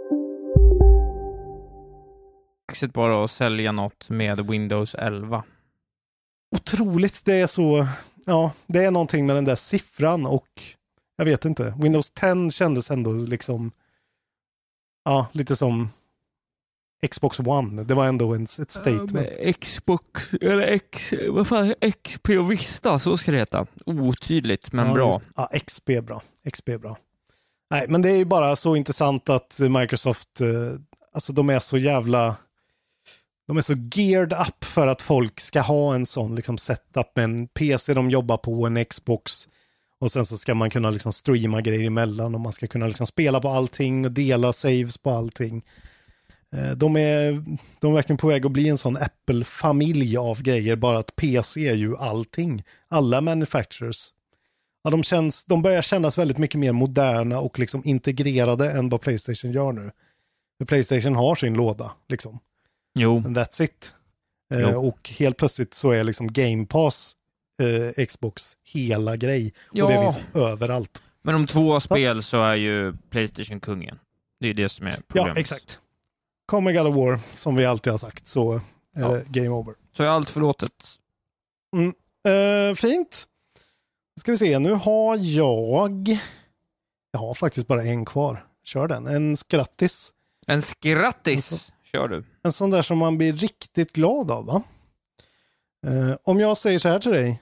Exakt bara att sälja något med Windows elva. Otroligt, det är så, ja, det är någonting med den där siffran och jag vet inte, Windows tio kändes ändå liksom, ja, lite som Xbox One. Det var ändå en, ett statement. Ja, Xbox, eller X, vad fan, X P och Vista, så ska det heta. Otydligt, men ja, bra. Just, ja, X P är bra. X P är bra. Nej, men det är ju bara så intressant att Microsoft, eh, alltså de är så jävla, de är så geared up för att folk ska ha en sån liksom setup med en P C de jobbar på, en Xbox, och sen så ska man kunna liksom streama grejer emellan och man ska kunna liksom spela på allting och dela saves på allting. De är, de är verkligen på väg att bli en sån Apple-familj av grejer, bara att P C är ju allting. Alla manufacturers. Ja, de, känns, de börjar kännas väldigt mycket mer moderna och liksom integrerade än vad PlayStation gör nu. För PlayStation har sin låda, liksom. Jo. And that's it. Eh, och helt plötsligt så är liksom Game Pass eh, Xbox hela grej. Ja. Och det finns överallt. Men om två spel så är ju PlayStation kungen. Det är ju det som är problemet. Ja, exakt. Kommer God of War, som vi alltid har sagt, så är ja. det game over. Så är allt förlåtet. Mm. Uh, fint. Ska vi se, nu har jag... Jag har faktiskt bara en kvar. Kör den. En skrattis. En skrattis? En så... Kör du. En sån där som man blir riktigt glad av, va? Uh, om jag säger så här till dig.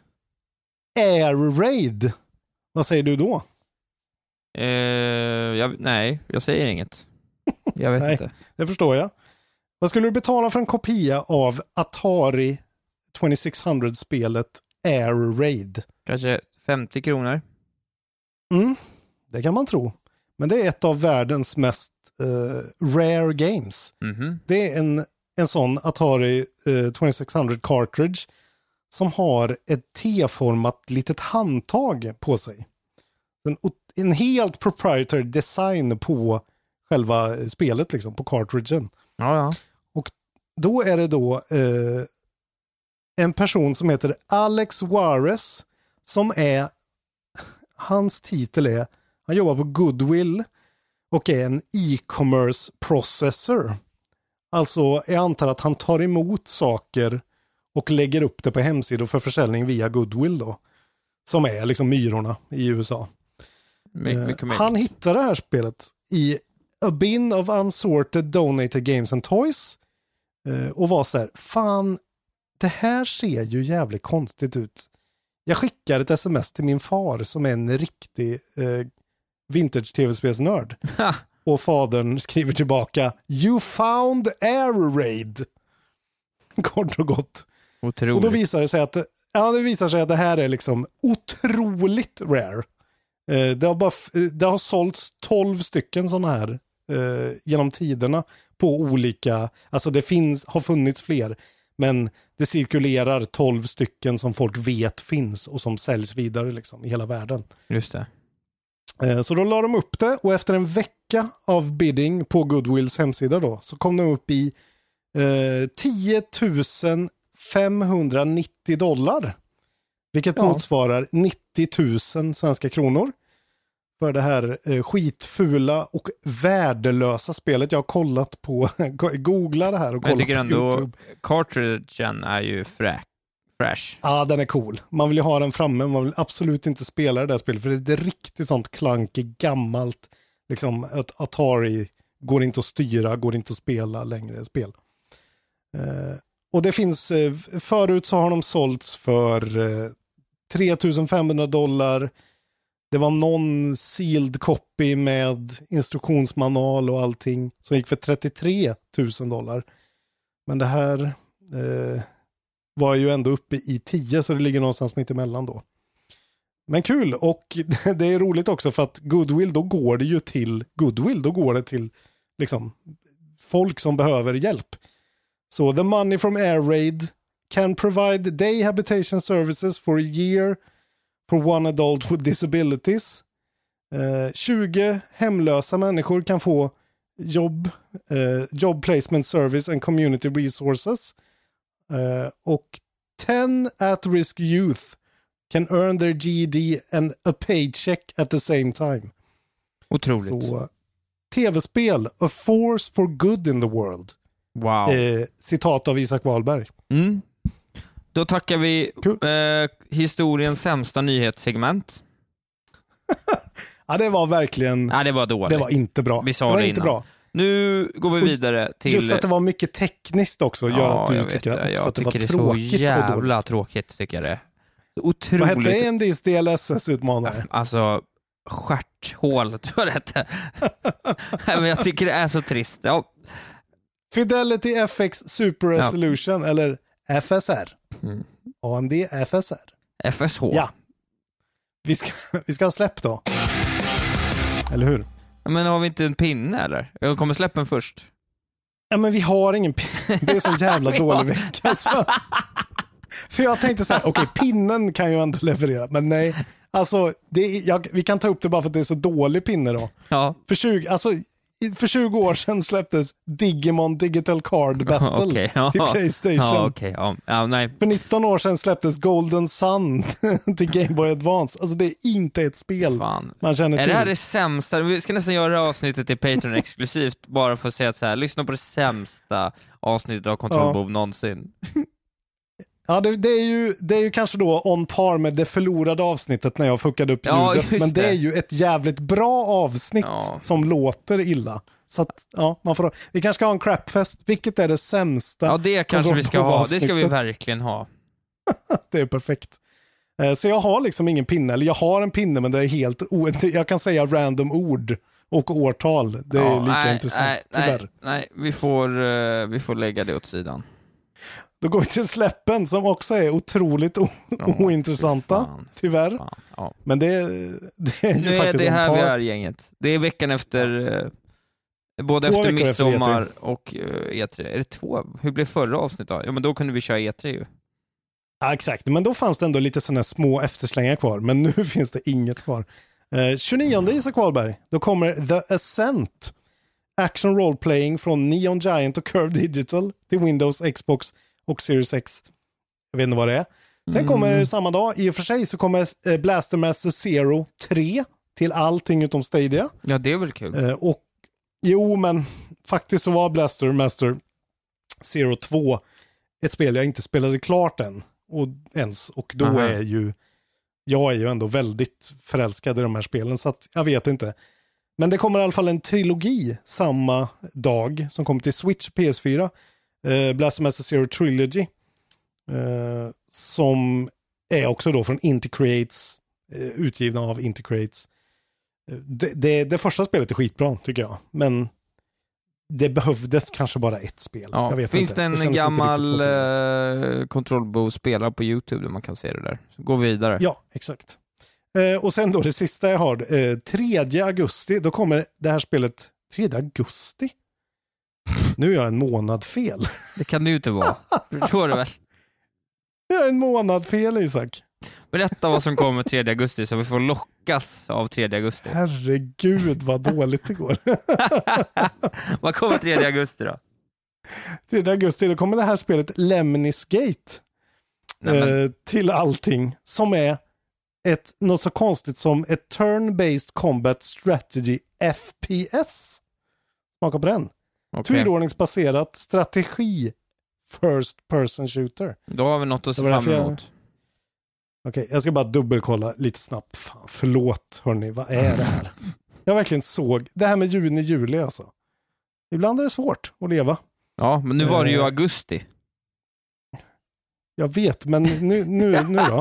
Air Raid. Vad säger du då? Uh, jag, nej, jag säger inget. Jag vet Nej, inte. Det förstår jag. Vad skulle du betala för en kopia av Atari tjugosexhundra-spelet Air Raid? Kanske femtio kronor. Mm, det kan man tro. Men det är ett av världens mest uh, rare games. Mm-hmm. Det är en, en sån Atari uh, tjugosexhundra cartridge som har ett T-format litet handtag på sig. En, en helt proprietary design på själva spelet, liksom, på cartridgen. Ja, ja. Och då är det då eh, en person som heter Alex Juarez som är, hans titel är, han jobbar på Goodwill och är en e-commerce processor. Alltså jag antar att han tar emot saker och lägger upp det på hemsidor för försäljning via Goodwill då. Som är liksom myrorna i U S A. My, my, my. Han hittar det här spelet i a bin of unsorted donated games and toys och var så här, fan, det här ser ju jävligt konstigt ut. Jag skickar ett sms till min far som är en riktig eh, vintage-tv-spelsnörd. Och fadern skriver tillbaka, you found Air Raid. Kort och gott. Otroligt. Och då visar det sig att ja, det visar sig att det här är liksom otroligt rare. Eh, det har bara det har sålts tolv stycken sådana här eh, genom tiderna på olika, alltså det finns har funnits fler, men det cirkulerar tolv stycken som folk vet finns och som säljs vidare liksom i hela världen. Just det. Eh, så då la de upp det och efter en vecka av bidding på Goodwills hemsida då så kom de upp i eh, tio tusen femhundranittio dollar. Vilket ja. motsvarar nittio tusen svenska kronor. För det här eh, skitfula och värdelösa spelet. Jag har kollat på, googla det här och kollat på ändå, YouTube. Cartridgen är ju frä, fresh. Ja, den är cool. Man vill ju ha den framme. Man vill absolut inte spela det där spelet. För det är riktigt sånt klankigt, gammalt. Liksom ett Atari går inte att styra, går inte att spela längre spel. Eh, och det finns, eh, förut så har de sålts för eh, tre tusen femhundra dollar. Det var någon sealed copy med instruktionsmanual och allting som gick för trettiotre tusen dollar. Men det här eh, var ju ändå uppe i tio så det ligger någonstans mitt emellan då. Men kul, och det är roligt också för att Goodwill, då går det ju till Goodwill, då går det till liksom folk som behöver hjälp. Så the money from Air Raid can provide day habitation services for a year for one adult with disabilities. Eh, tjugo hemlösa människor kan få jobb, eh, job placement service and community resources. Eh, och ten at-risk youth can earn their G E D and a paycheck at the same time. Otroligt. Så tv-spel, a force for good in the world. Wow. Eh, citat av Isak Wahlberg. Mm. Då tackar vi eh, historiens sämsta nyhetssegment. Ja, det var verkligen... Ja, det var dåligt. Det var inte bra. Vi sa det var det inte innan. bra. Nu går vi vidare till... Just att det var mycket tekniskt också gör ja, att du jag tycker, vet, att, jag att det var tycker tråkigt. det är så jävla tråkigt, tycker jag det. Otroligt. Vad hette en D L S-utmanare? Alltså, stjärthål tror jag det hette. Nej, men jag tycker det är så trist. Ja. Fidelity F X Super Resolution, ja. Eller F S R. Mm. A M D F S R. F S H. Ja. Vi ska, vi ska ha släpp då. Eller hur? Men har vi inte en pinne eller? Jag kommer släppen först. Ja, men vi har ingen pinne. Det är så jävla dålig vecka. Så. För jag tänkte så här, okej, okay, pinnen kan ju ändå leverera. Men nej, alltså det är, jag, vi kan ta upp det bara för att det är så dålig pinne då. Ja. För tjugo, alltså för tjugo år sedan släpptes Digimon Digital Card Battle okay, ja. till PlayStation. Ja, okay, ja. Ja, nej. För nitton år sedan släpptes Golden Sun till Game Boy Advance. Alltså det är inte ett spel Fan. man känner till. till. Är det här det sämsta? Vi ska nästan göra avsnittet till Patreon exklusivt bara för att säga att så här, lyssna på det sämsta avsnittet av Control Bob ja. någonsin. Ja, det, det, är ju, det är ju kanske då on par med det förlorade avsnittet när jag fuckade upp ja, ljudet. Men det. det är ju ett jävligt bra avsnitt ja. som låter illa. Så att, ja, man får, vi kanske ska ha en crapfest. Vilket är det sämsta? Ja, det kanske vi ska ha. Det ska vi verkligen ha. Det är perfekt. Så jag har liksom ingen pinne. Eller jag har en pinne, men det är helt o- jag kan säga random ord och årtal. Det är ja, lika nej, intressant, nej, tyvärr. Nej, nej vi, får, uh, vi får lägga det åt sidan. Då går vi till släppen som också är otroligt o- ja, ointressanta, fan, tyvärr. Fan, ja. Men det, det är ju nu faktiskt är det här par... vi är gänget. Det är veckan efter, uh, både två efter midsommar efter och uh, E tre. Är det två? Hur blev förra avsnittet då? Ja, men då kunde vi köra E tre ju. Ja, exakt. Men då fanns det ändå lite sådana små efterslängar kvar. Men nu finns det inget kvar. Eh, tjugonionde Isak Wahlberg. Då kommer The Ascent. Action role-playing från Neon Giant och Curve Digital till Windows, Xbox och Series X. Jag vet inte vad det är. Sen mm. kommer samma dag, i och för sig, så kommer eh, Blaster Master Zero tre till allting utom Stadia. Ja, det är väl kul. Eh, och jo, men faktiskt så var Blaster Master Zero två ett spel jag inte spelade klart än. Och ens. Och då Aha. är ju jag är ju ändå väldigt förälskad i de här spelen, så att jag vet inte. Men det kommer i alla fall en trilogi samma dag som kommer till Switch P S fyra. Eh, Blaster Master Zero Trilogy. Eh, som är också då från Inti Creates, eh, utgivna av Inti Creates. Eh, det, det, det första spelet är skitbra, tycker jag. Men det behövdes kanske bara ett spel. Ja. Jag vet Finns inte. det en det gammal eh, kontrollbo-spelare på YouTube där man kan se det där? Så gå vidare. Ja, exakt. Eh, och sen då det sista jag har, eh, tredje augusti, då kommer det här spelet tredje augusti? Nu är jag en månad fel. Det kan det ju inte vara. Förstår du väl? Jag är en månad fel, Isak. Berätta vad som kommer tredje augusti så vi får lockas av tredje augusti. Herregud, vad dåligt det går. Vad kommer tredje augusti då? tredje augusti, då kommer det här spelet Lemnis Gate. Eh, till allting som är ett, något så konstigt som ett turn-based combat strategy F P S. Smaka på den. Okay. Turordningsbaserat strategi first person shooter. Då har vi något att se fram emot. Jag... Okej, okay, jag ska bara dubbelkolla lite snabbt. Fan, förlåt hörni, vad är det här? Jag verkligen såg det här med juni, juli alltså. Ibland är det svårt att leva. Ja, men nu var det ju augusti. Jag vet, men nu, nu, nu då?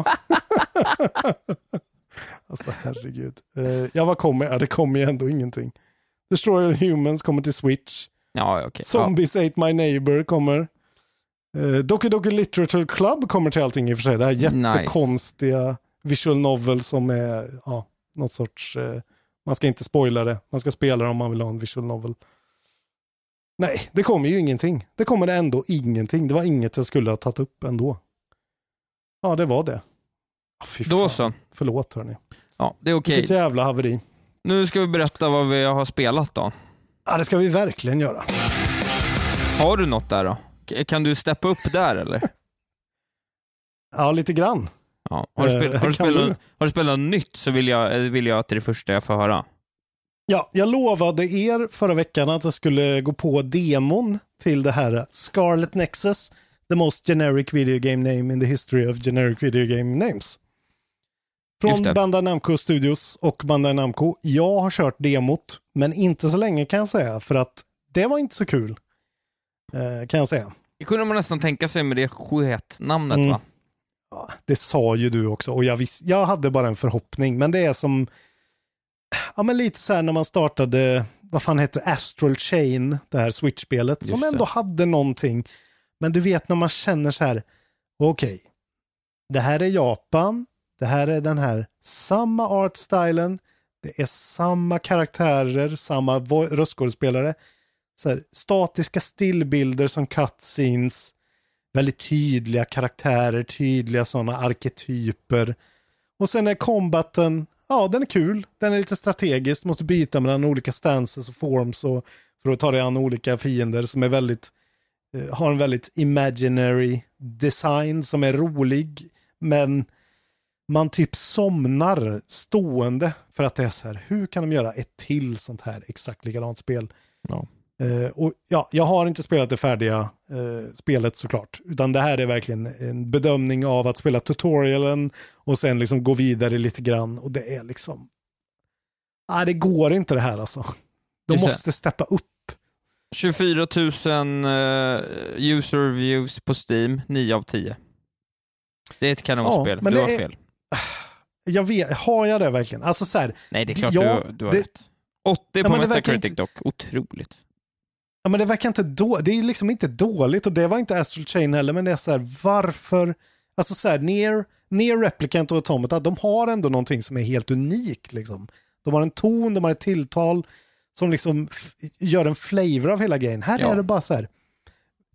Alltså herregud. Uh, ja, vad kommer? Ja, det kommer ju ändå ingenting. Destroyer Humans kommer till Switch. Ja, okay. Zombies ja. Ate My Neighbor kommer. Uh, Doki Doki Literature Club kommer till allting i och för sig. Det här jättekonstiga nice. Visual novel som är ja, något sorts... Uh, man ska inte spoila det. Man ska spela det om man vill ha en visual novel. Nej, det kommer ju ingenting. Det kommer ändå ingenting. Det var inget jag skulle ha tagit upp ändå. Ja, det var det. Oh, Då så. Förlåt hörni. Ja, det är okej. Vilket jävla haveri. Nu ska vi berätta vad vi har spelat då. Ja, det ska vi verkligen göra. Har du något där då? Kan du steppa upp där eller? Ja, lite grann. Ja. Har, du spel- uh, har, du spelat, du? har du spelat något nytt så vill jag, vill jag att det är det första jag får höra. Ja, jag lovade er förra veckan att jag skulle gå på demon till det här Scarlet Nexus, the most generic video game name in the history of generic video game names. Från Bandai Namco Studios och Bandai Namco. Jag har kört demot, men inte så länge kan jag säga, för att det var inte så kul. Eh, kan jag säga. Det kunde man nästan tänka sig med det sketnamnet mm. va? Ja, det sa ju du också, och jag, vis- jag hade bara en förhoppning, men det är som ja, men lite så här när man startade, vad fan heter det? Astral Chain, det här Switch-spelet, Just som ändå det. hade någonting. Men du vet när man känner så här, okej, okay, det här är Japan, det här är den här samma artstylen, det är samma karaktärer, samma vo- röstskådespelare, så här, statiska stillbilder som cutscenes, väldigt tydliga karaktärer, tydliga sådana arketyper. Och sen är combaten, ja, den är kul. Den är lite strategisk. Måste byta mellan olika stances och forms och för att ta dig an olika fiender som är väldigt eh, har en väldigt imaginary design som är rolig, men man typ somnar stående för att det är så här, hur kan de göra ett till sånt här exakt likadant spel? Ja. Uh, och ja, jag har inte spelat det färdiga uh, spelet såklart, utan det här är verkligen en bedömning av att spela tutorialen och sen liksom gå vidare lite grann, och det är liksom nej, ah, det går inte det här alltså. De måste steppa upp. tjugofyra tusen uh, user reviews på Steam, nio av tio. Det är ett kanonspel, ja, du har är... fel. Jag vet, har jag det verkligen? Alltså så här, nej, det är klart ja, du, du har det... rätt. åttio på ja, Metacritic inte... dock, otroligt. Ja, men det verkar inte då, det är liksom inte dåligt, och det var inte Astral Chain heller, men det är så här, varför, alltså så här, Nier, Nier Replicant och Automata, de har ändå någonting som är helt unikt liksom. De har en ton, de har ett tilltal som liksom f- gör en flavor av hela grejen. Här ja. är det bara så här,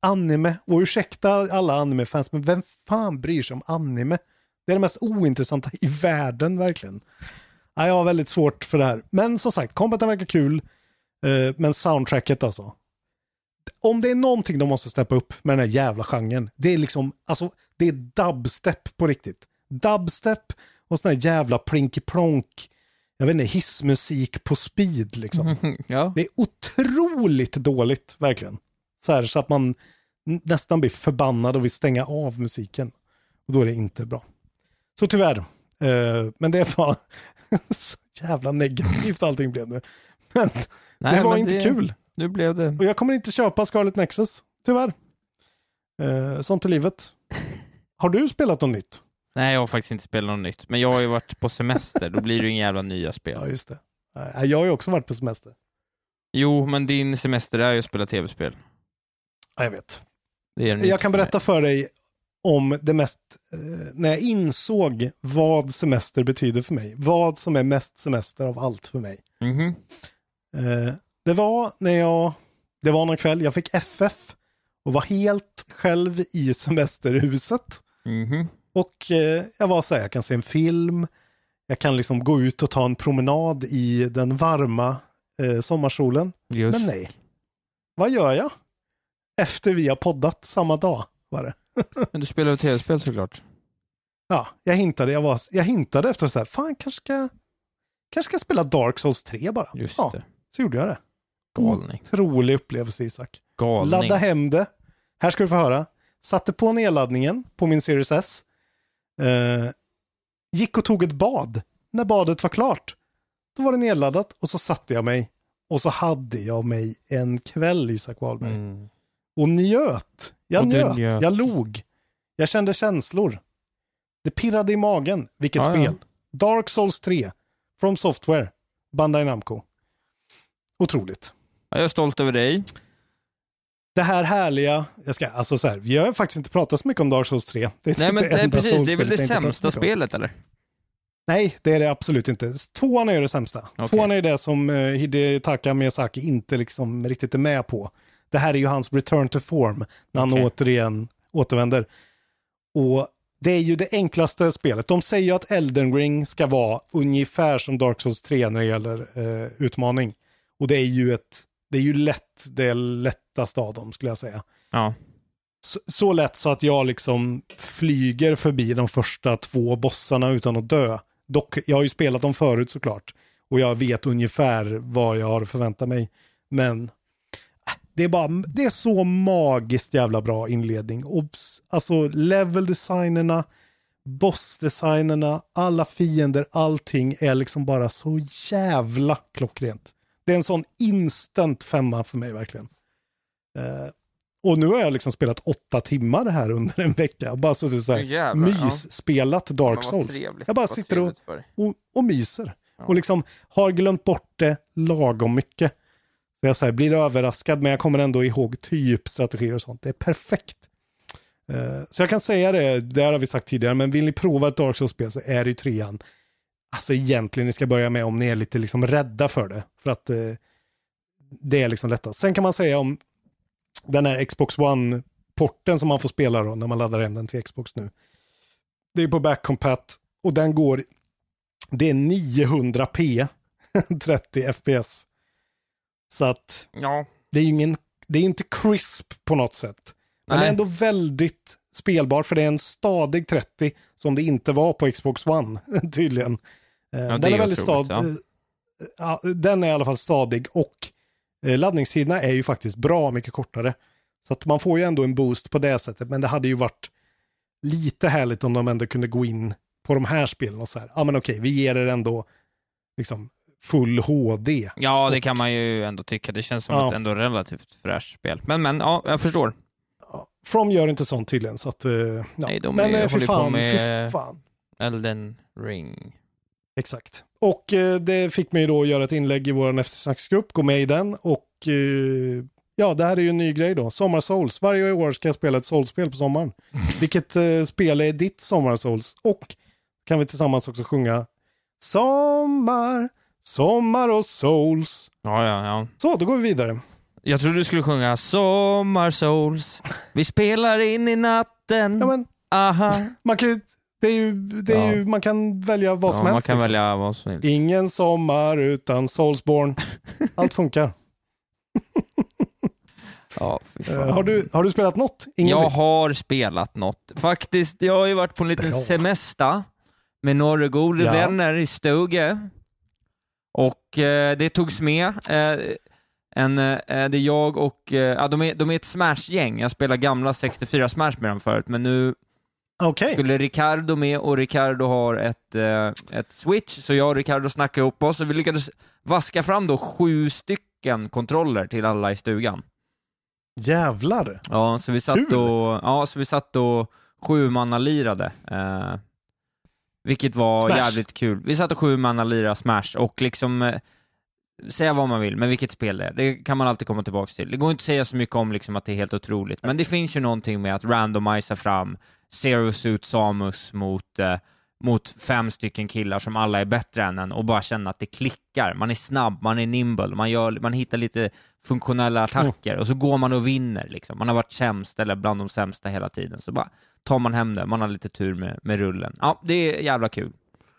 anime. Och ursäkta alla anime-fans, men vem fan bryr sig om anime? Det är det mest ointressanta i världen, verkligen. Ja, jag har väldigt svårt för det här. Men som sagt, combaten verkar kul. Eh, men soundtracket alltså. Om det är någonting de måste steppa upp med den här jävla genren, det är liksom, alltså, det är dubstep på riktigt. Dubstep och sån här jävla plinky-plonk, jag vet inte, hissmusik på speed liksom. Ja. Det är otroligt dåligt, verkligen. Så här, så att man nästan blir förbannad och vill stänga av musiken. Och då är det inte bra. Så tyvärr. Eh, men det var så jävla negativt allting blev nu. Men Nej, det var men inte det... kul. Nu blev det. Och jag kommer inte köpa Scarlet Nexus, tyvärr. Eh, sånt är livet. Har du spelat något nytt? Nej, jag har faktiskt inte spelat något nytt. Men jag har ju varit på semester. Då blir det ju inga jävla nya spel. Ja, just det. Eh, jag har ju också varit på semester. Jo, men din semester är ju att spela tv-spel. Ja, jag vet. Det är jag kan berätta för dig om det mest... Eh, när jag insåg vad semester betyder för mig. Vad som är mest semester av allt för mig. Mhm. Eh, Det var när jag, det var någon kväll, jag fick F F och var helt själv i semesterhuset. Mm-hmm. Och eh, jag var så här, jag kan se en film, jag kan liksom gå ut och ta en promenad i den varma eh, sommarsolen. Just. Men nej, vad gör jag? Efter vi har poddat samma dag var det. Men du spelar tv-spel såklart. Ja, jag hintade, jag, var, jag hintade efter så här, fan kanske ska, kanske ska spela Dark Souls tre bara. Just ja, det. Så gjorde jag det. Galning. Otrolig upplevelse, Isak. Galning. Ladda hem det. Här ska du få höra. Satte på nedladdningen på min Series S. Eh, gick och tog ett bad. När badet var klart, då var det nedladdat och så satte jag mig. Och så hade jag mig en kväll, Isak Wahlberg. Mm. Och njöt. Jag njöt. njöt. Jag log. Jag kände känslor. Det pirrade i magen. Vilket ja, spel. Ja. Dark Souls tre. From Software. Bandai Namco. Otroligt. Jag är stolt över dig. Det här härliga, jag ska, alltså så här, vi har faktiskt inte pratat så mycket om Dark Souls tre. Det är nej, men det, det, precis, det är väl det sämsta sämsta spelet, eller? Nej, det är det absolut inte. Tvåan är det sämsta. Okay. Tvåan är det som uh, Hidetaka Miyazaki inte liksom riktigt är med på. Det här är ju hans return to form, när han okay. återigen återvänder. Och det är ju det enklaste spelet. De säger ju att Elden Ring ska vara ungefär som Dark Souls tre när det gäller uh, utmaning. Och det är ju ett, det är ju lätt, det är lättaste av dem skulle jag säga. Ja. Så, så lätt så att jag liksom flyger förbi de första två bossarna utan att dö. Dock, jag har ju spelat dem förut såklart. Och jag vet ungefär vad jag har förväntat mig. Men det är bara, det är så magiskt jävla bra inledning. Och, alltså level-designerna, boss-designerna, alla fiender, allting är liksom bara så jävla klockrent. Det är en sån instant femma för mig verkligen. Uh, och nu har jag liksom spelat åtta timmar här under en vecka. Och bara suttit så här jävlar, mys, ja. spelat Dark Souls. Trevligt, jag bara sitter och, och, och myser. Ja. Och liksom har glömt bort det lagom mycket. Så jag så här, blir överraskad, men jag kommer ändå ihåg typ strategier och sånt. Det är perfekt. Uh, så jag kan säga det, det har vi sagt tidigare, men vill ni prova ett Dark Souls-spel så är det ju trean. Alltså egentligen ni ska börja med om ni är lite liksom rädda för det. För att eh, det är liksom lättast. Sen kan man säga om den här Xbox One-porten som man får spela då när man laddar hem den till Xbox nu. Det är på backcompat och den går, det är niohundra p trettio F P S. Så att ja. det är ju ingen, det är inte crisp på något sätt. Men det är ändå väldigt spelbart för det är en stadig trettio som det inte var på Xbox One tydligen. Ja, den är, är väldigt stad, ja. Ja, den är i alla fall stadig och eh, laddningstiderna är ju faktiskt bra mycket kortare. Så att man får ju ändå en boost på det sättet, men det hade ju varit lite härligt om de ändå kunde gå in på de här spelen och så här. Ja men okej, vi ger er ändå liksom full H D. Ja, det kan man ju ändå tycka. Det känns som ja. ett ändå relativt fräscht spel. Men men ja, jag förstår. From gör inte sånt tydligen så att uh, ja. Nej, de men är, för fan, på med för fan. Elden Ring. Exakt. Och uh, det fick mig då göra ett inlägg i vår eftersnacksgrupp, gå med i den och uh, ja, det här är ju en ny grej då. Sommar Souls. Varje år ska jag spela ett Souls-spel på sommaren. Vilket uh, spel är ditt Sommar Souls? Och kan vi tillsammans också sjunga Sommar, sommar och Souls. Ja, ja, ja. Så, då går vi vidare. Jag trodde du skulle sjunga Sommar Souls. Vi spelar in i natten. Ja, men, aha. Man kan, det är ju, det är ja. ju, man kan välja vad ja, som helst. Man kan liksom. välja vad som helst. Ingen sommar utan Soulsborne. Allt funkar. Ja, uh, har, du, har du spelat något? Ingenting? Jag har spelat något. Faktiskt, jag har ju varit på en liten Bra. semester med några goda ja. vänner i Stuge. Och eh, det togs med. Eh, en, eh, det är jag och... Eh, ja, de, är, de är ett Smash-gäng. Jag spelar gamla sextiofyra Smash med dem förut. Men nu okay. skulle Ricardo med. Och Ricardo har ett, eh, ett Switch. Så jag och Ricardo snackade ihop oss. Och vi lyckades vaska fram då sju stycken kontroller till alla i stugan. Jävlar. Ja, så vi satt Kul. och ja, så vi satt och sju manna lirade. Eh, vilket var Smash. jävligt kul. Vi satt och sju manna lirade Smash och liksom eh, säga vad man vill, men vilket spel det är. Det kan man alltid komma tillbaka till. Det går inte att säga så mycket om liksom att det är helt otroligt, men det finns ju någonting med att randomisa fram Zero Suit Samus mot eh, mot fem stycken killar som alla är bättre än en och bara känna att det klickar. Man är snabb, man är nimble, man, gör, man hittar lite funktionella attacker mm. och så går man och vinner. Liksom. Man har varit sämst eller bland de sämsta hela tiden. Så bara tar man hem det. Man har lite tur med, med rullen. Ja, det är jävla kul.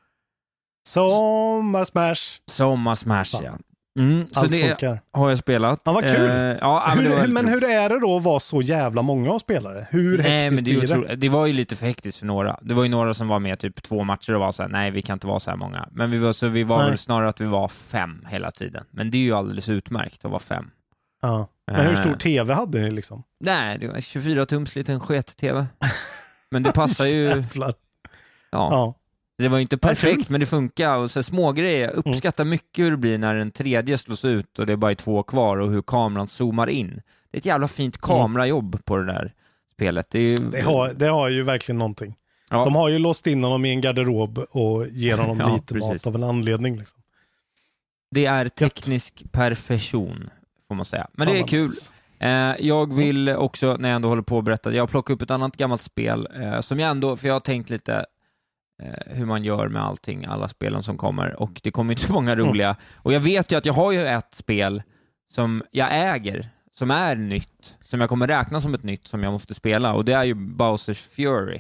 Sommar Smash. Sommar Smash, ja. Mm, så Allt det funkar. Har jag spelat. Ja, vad kul. Eh, ja, hur, men hur, men hur är det då att vara så jävla många spelare? Hur nej, hektiskt men det, blir det? Det var ju lite för hektiskt för några. Det var ju några som var med typ två matcher och var så här, nej vi kan inte vara så här många. Men vi var, så vi var väl snarare att vi var fem hela tiden. Men det är ju alldeles utmärkt att vara fem. Ja. Men hur stor tv hade ni liksom? Nej, det var tjugofyra tums liten sket-tv. Men det passar ju... Jävlar. Ja. ja. Det var ju inte perfekt, men det funkar. Och så små grejer. Jag uppskattar mycket hur det blir när en tredje slås ut och det är bara två kvar och hur kameran zoomar in. Det är ett jävla fint kamerajobb på det där spelet. Det, är ju... det, har, det har ju verkligen någonting. Ja. De har ju låst in honom i en garderob och ger honom ja, lite precis. mat av en anledning. Liksom. Det är teknisk perfektion, får man säga. Men det är kul. Jag vill också, när jag ändå håller på att berätta, jag plockar upp ett annat gammalt spel som jag ändå, för jag har tänkt lite hur man gör med allting, alla spelen som kommer, och det kommer inte så många roliga. Mm. Och jag vet ju att jag har ju ett spel som jag äger, som är nytt, som jag kommer räkna som ett nytt som jag måste spela, och det är ju Bowser's Fury.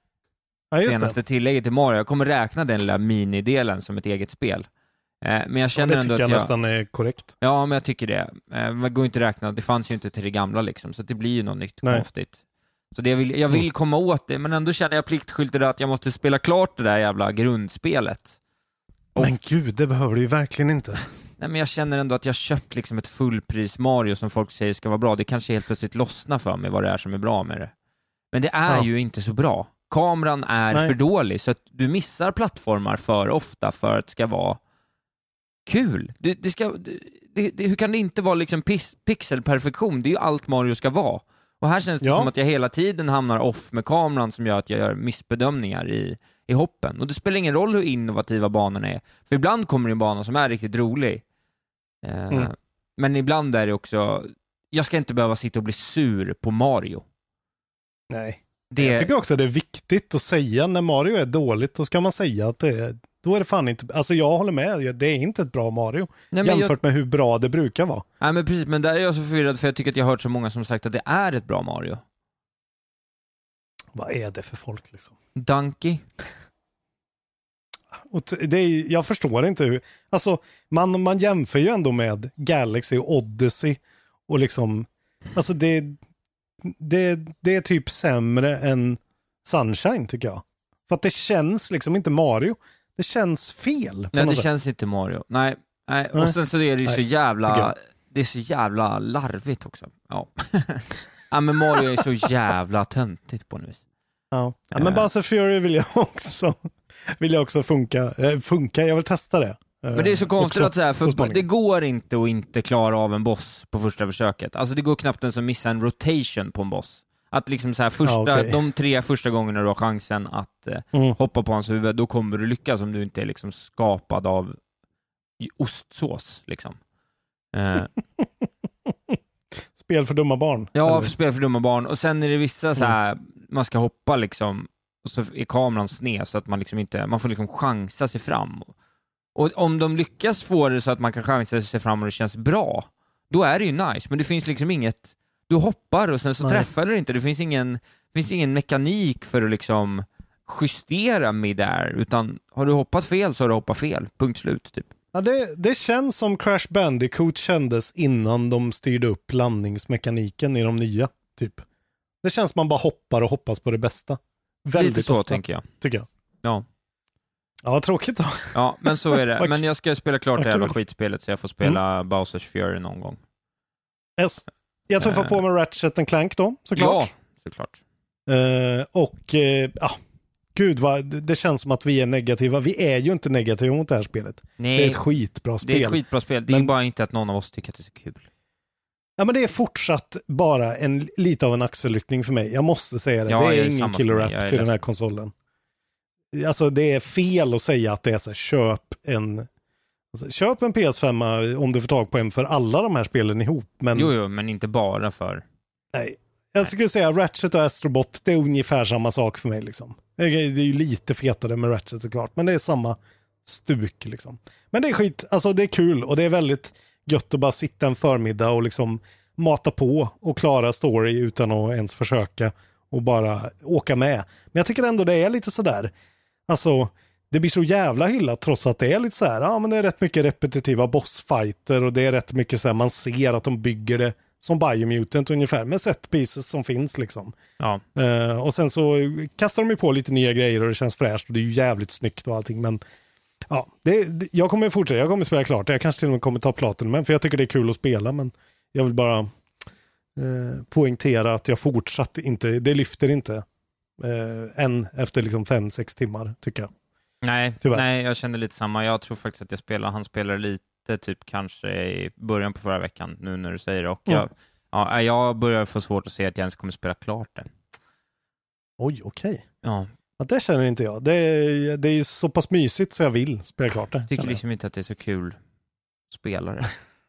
Ja, senaste det. tillägget till Mario. Jag kommer räkna den lilla minidelen som ett eget spel. Men jag känner ja, det ändå tycker att jag jag nästan är korrekt. Ja, men jag tycker det. Man går inte att räkna, det fanns ju inte till det gamla liksom, så det blir ju något nytt Nej. konstigt. Så det jag, vill, jag vill komma åt det, men ändå känner jag pliktskyldigt att jag måste spela klart det där jävla grundspelet. Och, men gud, det behöver du ju verkligen inte. Nej, men jag känner ändå att jag köpt liksom ett fullpris Mario som folk säger ska vara bra. Det kanske helt plötsligt lossnar för mig vad det är som är bra med det. Men det är ja. ju inte så bra. Kameran är Nej. för dålig, så att du missar plattformar för ofta för att det ska vara kul. Det, det ska, det, det, hur kan det inte vara liksom pix, pixelperfektion? Det är ju allt Mario ska vara. Och här känns det ja. som att jag hela tiden hamnar off med kameran, som gör att jag gör missbedömningar i, i hoppen. Och det spelar ingen roll hur innovativa banorna är. För ibland kommer det en bana som är riktigt rolig. Eh, mm. Men ibland är det också... Jag ska inte behöva sitta och bli sur på Mario. Nej. Det... Jag tycker också att det är viktigt att säga när Mario är dåligt. Då ska man säga att det är... Då är det fan inte... Alltså jag håller med. Det är inte ett bra Mario. Nej, jämfört jag... med hur bra det brukar vara. Nej, men precis. Men där är jag så förvirrad, för jag tycker att jag har hört så många som sagt att det är ett bra Mario. Vad är det för folk liksom? Donkey. Och det är, jag förstår inte hur... Alltså, man, man jämför ju ändå med Galaxy och Odyssey. Och liksom... Alltså det... Det, det är typ sämre än Sunshine, tycker jag. För att det känns liksom inte Mario. Det känns fel. Nej, det sätt. känns inte Mario. Nej, nej. Och sen så är det ju nej, så jävla... Det är så jävla larvigt också. Ja. Ja, men Mario är så jävla töntigt på nu. Ja, ja men Bowser Fury vill jag också... Vill jag också funka. Eh, funka, jag vill testa det. Men det är så konstigt att säga, för så det går inte att inte klara av en boss på första försöket. Alltså det går knappt ens att missa en rotation på en boss. Att liksom så här första, ja, okay. de tre första gångerna du har chansen att eh, mm. hoppa på hans huvud, då kommer du lyckas om du inte är liksom skapad av ostsås liksom. Eh. Spel för dumma barn. Ja, för spel för dumma barn. Och sen är det vissa så här, mm. man ska hoppa liksom, och så är kameran sned så att man liksom inte, man får liksom chansa sig fram. Och om de lyckas få det så att man kan chansa sig fram och det känns bra, då är det ju nice. Men det finns liksom inget, du hoppar och sen så Nej. träffar du inte. Det finns ingen, det finns ingen mekanik för att liksom justera mid-air, utan har du hoppat fel så har du hoppat fel. Punkt slut typ. Ja, det, det känns som Crash Bandicoot kändes innan de styrde upp landningsmekaniken i de nya, typ. Det känns som man bara hoppar och hoppas på det bästa. Väldigt Lite så ofta, tänker jag. Tycker jag. Ja. Ja, vad tråkigt då. Ja, men så är det. Men jag ska spela klart det jävla kul. skitspelet så jag får spela Mm. Bowser's Fury någon gång. Yes. Jag tuffar Eh. på med Ratchet and Clank då, såklart. Ja, såklart. Eh, och, eh, ja, gud vad, det känns som att vi är negativa. Vi är ju inte negativa mot det här spelet. Nej, det är ett skitbra spel. Det är ett skitbra spel. Det är men, bara inte att någon av oss tycker att det är så kul. Ja, men det är fortsatt bara en, lite av en axelryckning för mig. Jag måste säga det. Ja, det det är är ingen killer app till ledsen. den här konsolen. Alltså det är fel att säga att det är så här, köp en alltså, köp en P S fem om du får tag på en för alla de här spelen ihop. Men, Jo, jo, men inte bara för... Nej. Jag skulle säga Ratchet och Astrobot, det är ungefär samma sak för mig liksom. Det är ju lite fetare med Ratchet såklart, men det är samma stuk liksom. Men det är skit, alltså det är kul och det är väldigt gött att bara sitta en förmiddag och liksom mata på och klara story utan att ens försöka och bara åka med. Men jag tycker ändå det är lite sådär, alltså det blir så jävla hyllat trots att det är lite såhär, ja men det är rätt mycket repetitiva bossfighter och det är rätt mycket såhär, man ser att de bygger det som Biomutant ungefär, med set pieces som finns liksom. Ja. Uh, och sen så kastar de ju på lite nya grejer och det känns fräscht och det är ju jävligt snyggt och allting, men ja, det, det, jag kommer fortsätta, jag kommer spela klart, jag kanske till och med kommer ta platen, men för jag tycker det är kul att spela, men jag vill bara uh, poängtera att jag fortsatt inte, det lyfter inte uh, än efter liksom fem, sex timmar tycker jag. Nej, Tyvärr. nej, jag känner lite samma. Jag tror faktiskt att jag spelar, han spelar lite typ kanske i början på förra veckan, nu när du säger det. Och Mm. jag, ja, jag börjar få svårt att se att jag ens kommer spela klart det. Oj, okej. Okay. Ja. Ja, det känner inte jag. Det är, det är så pass mysigt så jag vill spela klart det. Jag tycker liksom inte att det är så kul spelare.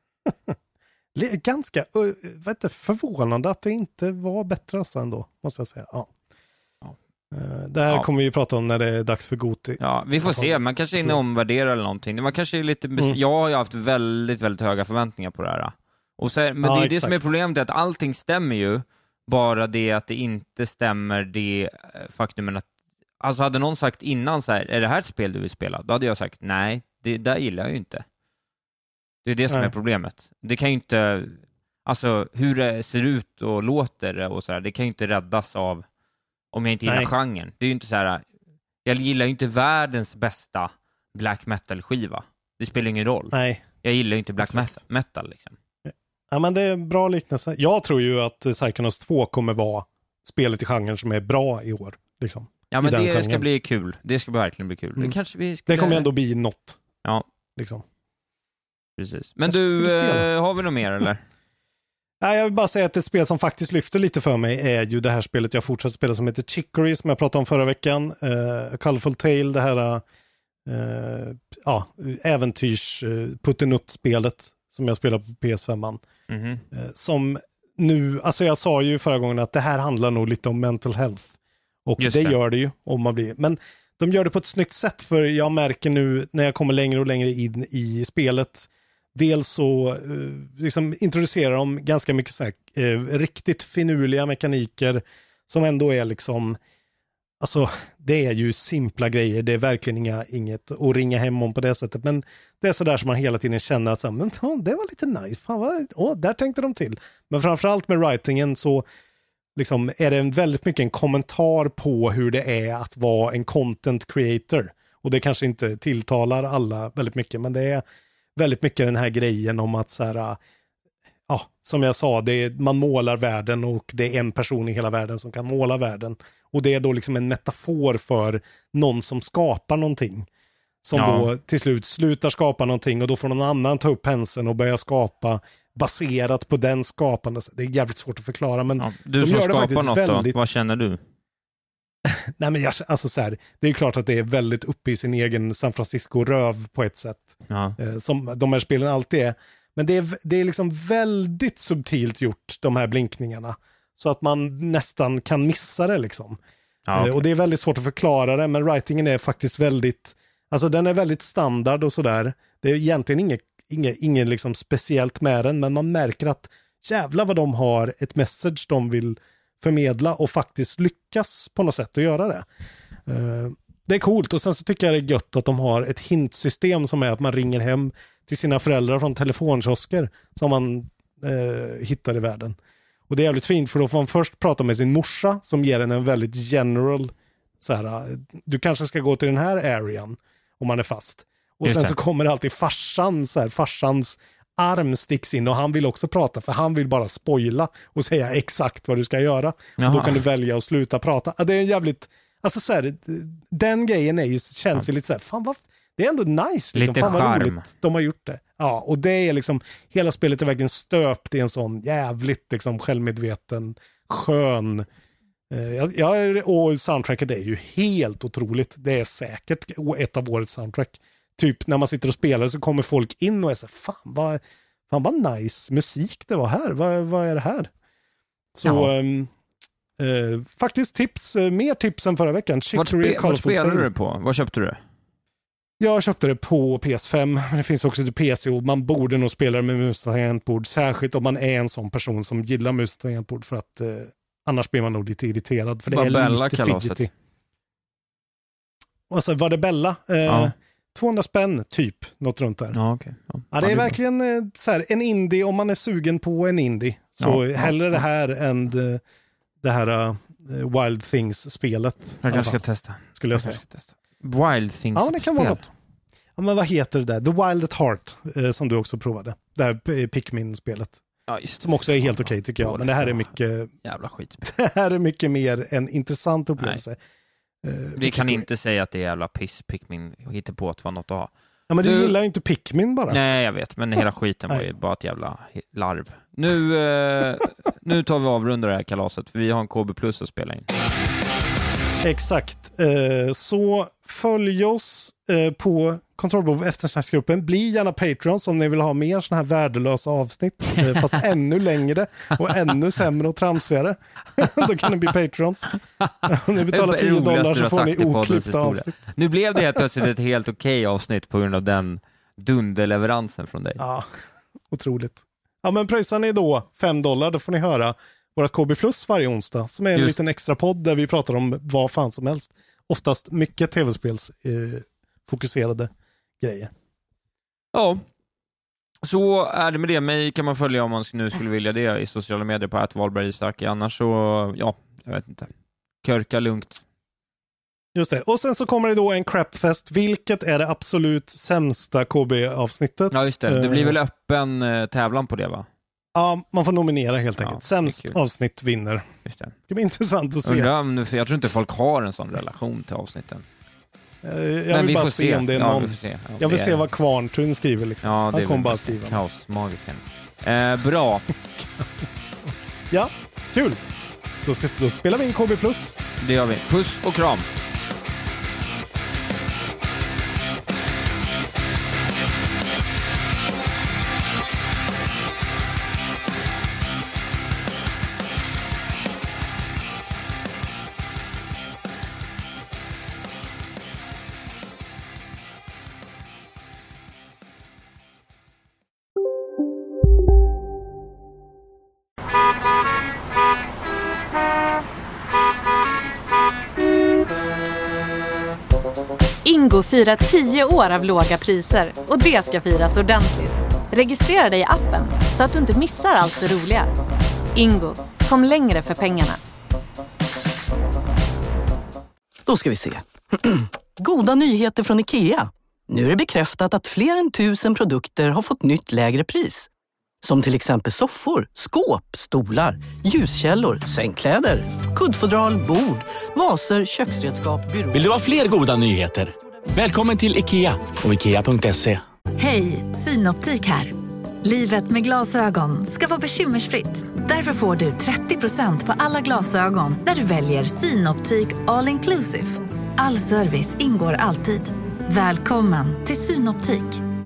Ganska uh, vad heter, förvånande att det inte var bättre alltså ändå, måste jag säga. Ja. Ja. Uh, det här ja. kommer vi ju prata om när det är dags för Goti. Ja, vi får se. Man kanske inte omvärderar eller någonting. Man kanske är lite bes- mm. Jag har ju haft väldigt, väldigt höga förväntningar på det här. Och sen, men ja, det är exakt. Det som är problemet, är att allting stämmer ju. Bara det att det inte stämmer det faktumen att alltså hade någon sagt innan så här, är det här ett spel du vill spela? Då hade jag sagt, nej, det där gillar jag ju inte. Det är det som nej. är problemet. Det kan ju inte, alltså hur det ser ut och låter och så här, det kan ju inte räddas av om jag inte gillar nej. genren. Det är ju inte så här, jag gillar ju inte världens bästa black metal-skiva. Det spelar ingen roll. Nej. Jag gillar ju inte black exakt. metal liksom. Ja, men det är en bra liknelse. Jag tror ju att Psychonauts två kommer vara spelet i genren som är bra i år. Liksom, ja, men det genren. ska bli kul. Det ska verkligen bli kul. Mm. Det, kanske vi skulle... det kommer ändå bli något. Ja. Liksom. Precis. Men du, äh, har vi något mer eller? Nej, jag vill bara säga att ett spel som faktiskt lyfter lite för mig är ju det här spelet jag fortsätter spela som heter Chicory, som jag pratade om förra veckan. Uh, A Colorful Tale, det här uh, ja, äventyrs uh, puttenutt-spelet som jag spelar på P S fem. Mm-hmm. Uh, som nu, alltså jag sa ju förra gången att det här handlar nog lite om mental health. Och det, det gör det ju om man blir. Men de gör det på ett snyggt sätt, för jag märker nu när jag kommer längre och längre in i spelet, dels så uh, liksom introducerar de ganska mycket så här, uh, riktigt finurliga mekaniker som ändå är liksom, alltså det är ju simpla grejer, det är verkligen inga, inget att ringa hem om på det sättet, men det är så där som man hela tiden känner att så här, men, oh, det var lite nice, fan vad, oh, där tänkte de till. Men framförallt med writingen så liksom är det en väldigt mycket en kommentar på hur det är att vara en content creator, och det kanske inte tilltalar alla väldigt mycket, men det är väldigt mycket den här grejen om att så här, ja, som jag sa, det är, man målar världen och det är en person i hela världen som kan måla världen. Och det är då liksom en metafor för någon som skapar någonting. Som ja. då till slut slutar skapa någonting och då får någon annan ta upp penseln och börja skapa baserat på den skapande. Det är jävligt svårt att förklara, men ja, du de som gör det skapar något väldigt... då, vad känner du? Nej, men jag, alltså så här, det är klart att det är väldigt uppe i sin egen San Francisco-röv på ett sätt. Ja. Eh, som de här spelen alltid är. Men det är, det är liksom väldigt subtilt gjort, de här blinkningarna. Så att man nästan kan missa det liksom. Ja, okay. eh, och det är väldigt svårt att förklara det, men writingen är faktiskt väldigt, alltså den är väldigt standard och sådär. Det är egentligen inget, inget, inget liksom speciellt med den, men man märker att jävla vad de har ett message de vill förmedla och faktiskt lyckas på något sätt att göra det. Uh, det är coolt, och sen så tycker jag det är gött att de har ett hintsystem som är att man ringer hem till sina föräldrar från telefonkiosker som man uh, hittar i världen. Och det är jävligt fint, för då får man först prata med sin morsa som ger en en väldigt general så här, du kanske ska gå till den här arean om man är fast. Och sen så kommer det alltid farsan, så här, farsans arm sticks in och han vill också prata, för han vill bara spoila och säga exakt vad du ska göra. Och då kan du välja att sluta prata. Det är en jävligt, alltså så här, den grejen är ju, känns ju lite så här, fan vad, det är ändå nice. Liksom. Lite fan vad charm. roligt de har gjort det. Ja, och det är liksom, hela spelet är verkligen stöpt i en sån jävligt liksom självmedveten, skön. Jag, jag, och soundtracket är ju helt otroligt. Det är säkert ett av årets soundtrack. Typ när man sitter och spelar så kommer folk in och är så fan vad, fan vad nice musik det var här. Vad, vad är det här? Så um, uh, faktiskt tips, uh, mer tips än förra veckan. Vart, spe, vart spelade du det på? Vad köpte du det? Jag köpte det på P S fem. Det finns också till P C och man borde nog spela det med mus och tangentbord. Särskilt om man är en sån person som gillar mus och tangentbord, för att uh, annars blir man nog lite irriterad. För det var är Bella lite kalaset? fidgety. Alltså, var det Bella? Uh, ja. tvåhundra spänn, typ. Något runt där. Ja, okay. ja. Ja, det är verkligen uh, så här, en indie om man är sugen på en indie. Så ja, hellre ja, det ja. här än uh, det här uh, Wild Things-spelet. Jag kanske ska testa. Skulle jag, jag säga. Testa. Wild Things. Ja, det kan vara något. Ja, men vad heter det där? The Wild at Heart, eh, som du också provade. Det här Pikmin-spelet. Ja, just som också är helt okej okay, tycker jag. Men det här är mycket... Jävla skit. Det här är mycket mer en intressant upplevelse. Eh, Vi kan inte säga att det är jävla piss Pikmin och hitta på att vara något att ha. Ja, men du, du gillar ju inte Pikmin bara. Nej, jag vet. Men hela skiten var ju bara ett jävla larv. Nu, eh, nu tar vi avrunda det här kalaset. För vi har en K B plus att spela in. Exakt. Eh, så följ oss eh, på Kontrollbehov eftersnacksgruppen. Bli gärna Patreons om ni vill ha mer såna här värdelösa avsnitt. Eh, fast ännu längre och ännu sämre och tramsigare. Då kan ni bli Patreons. Om ni betalar tio dollar så får ni oklippta avsnitt. Nu blev det helt plötsligt ett helt okej avsnitt på grund av den dunderleveransen från dig. Ja, otroligt. Ja, men pröjsar ni då fem dollar, då får ni höra vårt K B plus varje onsdag, som är en Just. liten extra podd där vi pratar om vad fan som helst. Oftast mycket tv-spels eh, fokuserade grejer. Ja, så är det med det. Mig kan man följa om man nu skulle vilja det i sociala medier på att Wahlberg Isak. Annars så, ja, jag vet inte. Körka lugnt. Just det. Och sen så kommer det då en crapfest. Vilket är det absolut sämsta K B-avsnittet? Ja, just det. Det blir väl öppen eh, tävlan på det, va? Ja, man får nominera helt enkelt. Ja, Sämst avsnitt vinner. Just det. Det blir intressant att se. Undra, för jag tror inte folk har en sån relation till avsnitten. Jag vill vi bara får se, se om det är ja, någon. vi får se. Ja, jag vill det se är... vad Kvarntun skriver. Liksom. Ja, det Han kommer bara skriva. Kaosmagiken. Eh, bra. Ja, kul. Då, ska, då spelar vi in K B plus. Det gör vi. Puss och kram. Ingo firar tio år av låga priser och det ska firas ordentligt. Registrera dig i appen så att du inte missar allt det roliga. Ingo, kom längre för pengarna. Då ska vi se. Goda nyheter från IKEA. Nu är det bekräftat att fler än tusen produkter har fått nytt lägre pris. Som till exempel soffor, skåp, stolar, ljuskällor, sängkläder, kuddfodral, bord, vaser, köksredskap, byråer. Vill du ha fler goda nyheter? Välkommen till IKEA och ikea punkt se. Hej, Synoptik här. Livet med glasögon ska vara bekymmersfritt. Därför får du trettio procent på alla glasögon när du väljer Synoptik All Inclusive. All service ingår alltid. Välkommen till Synoptik.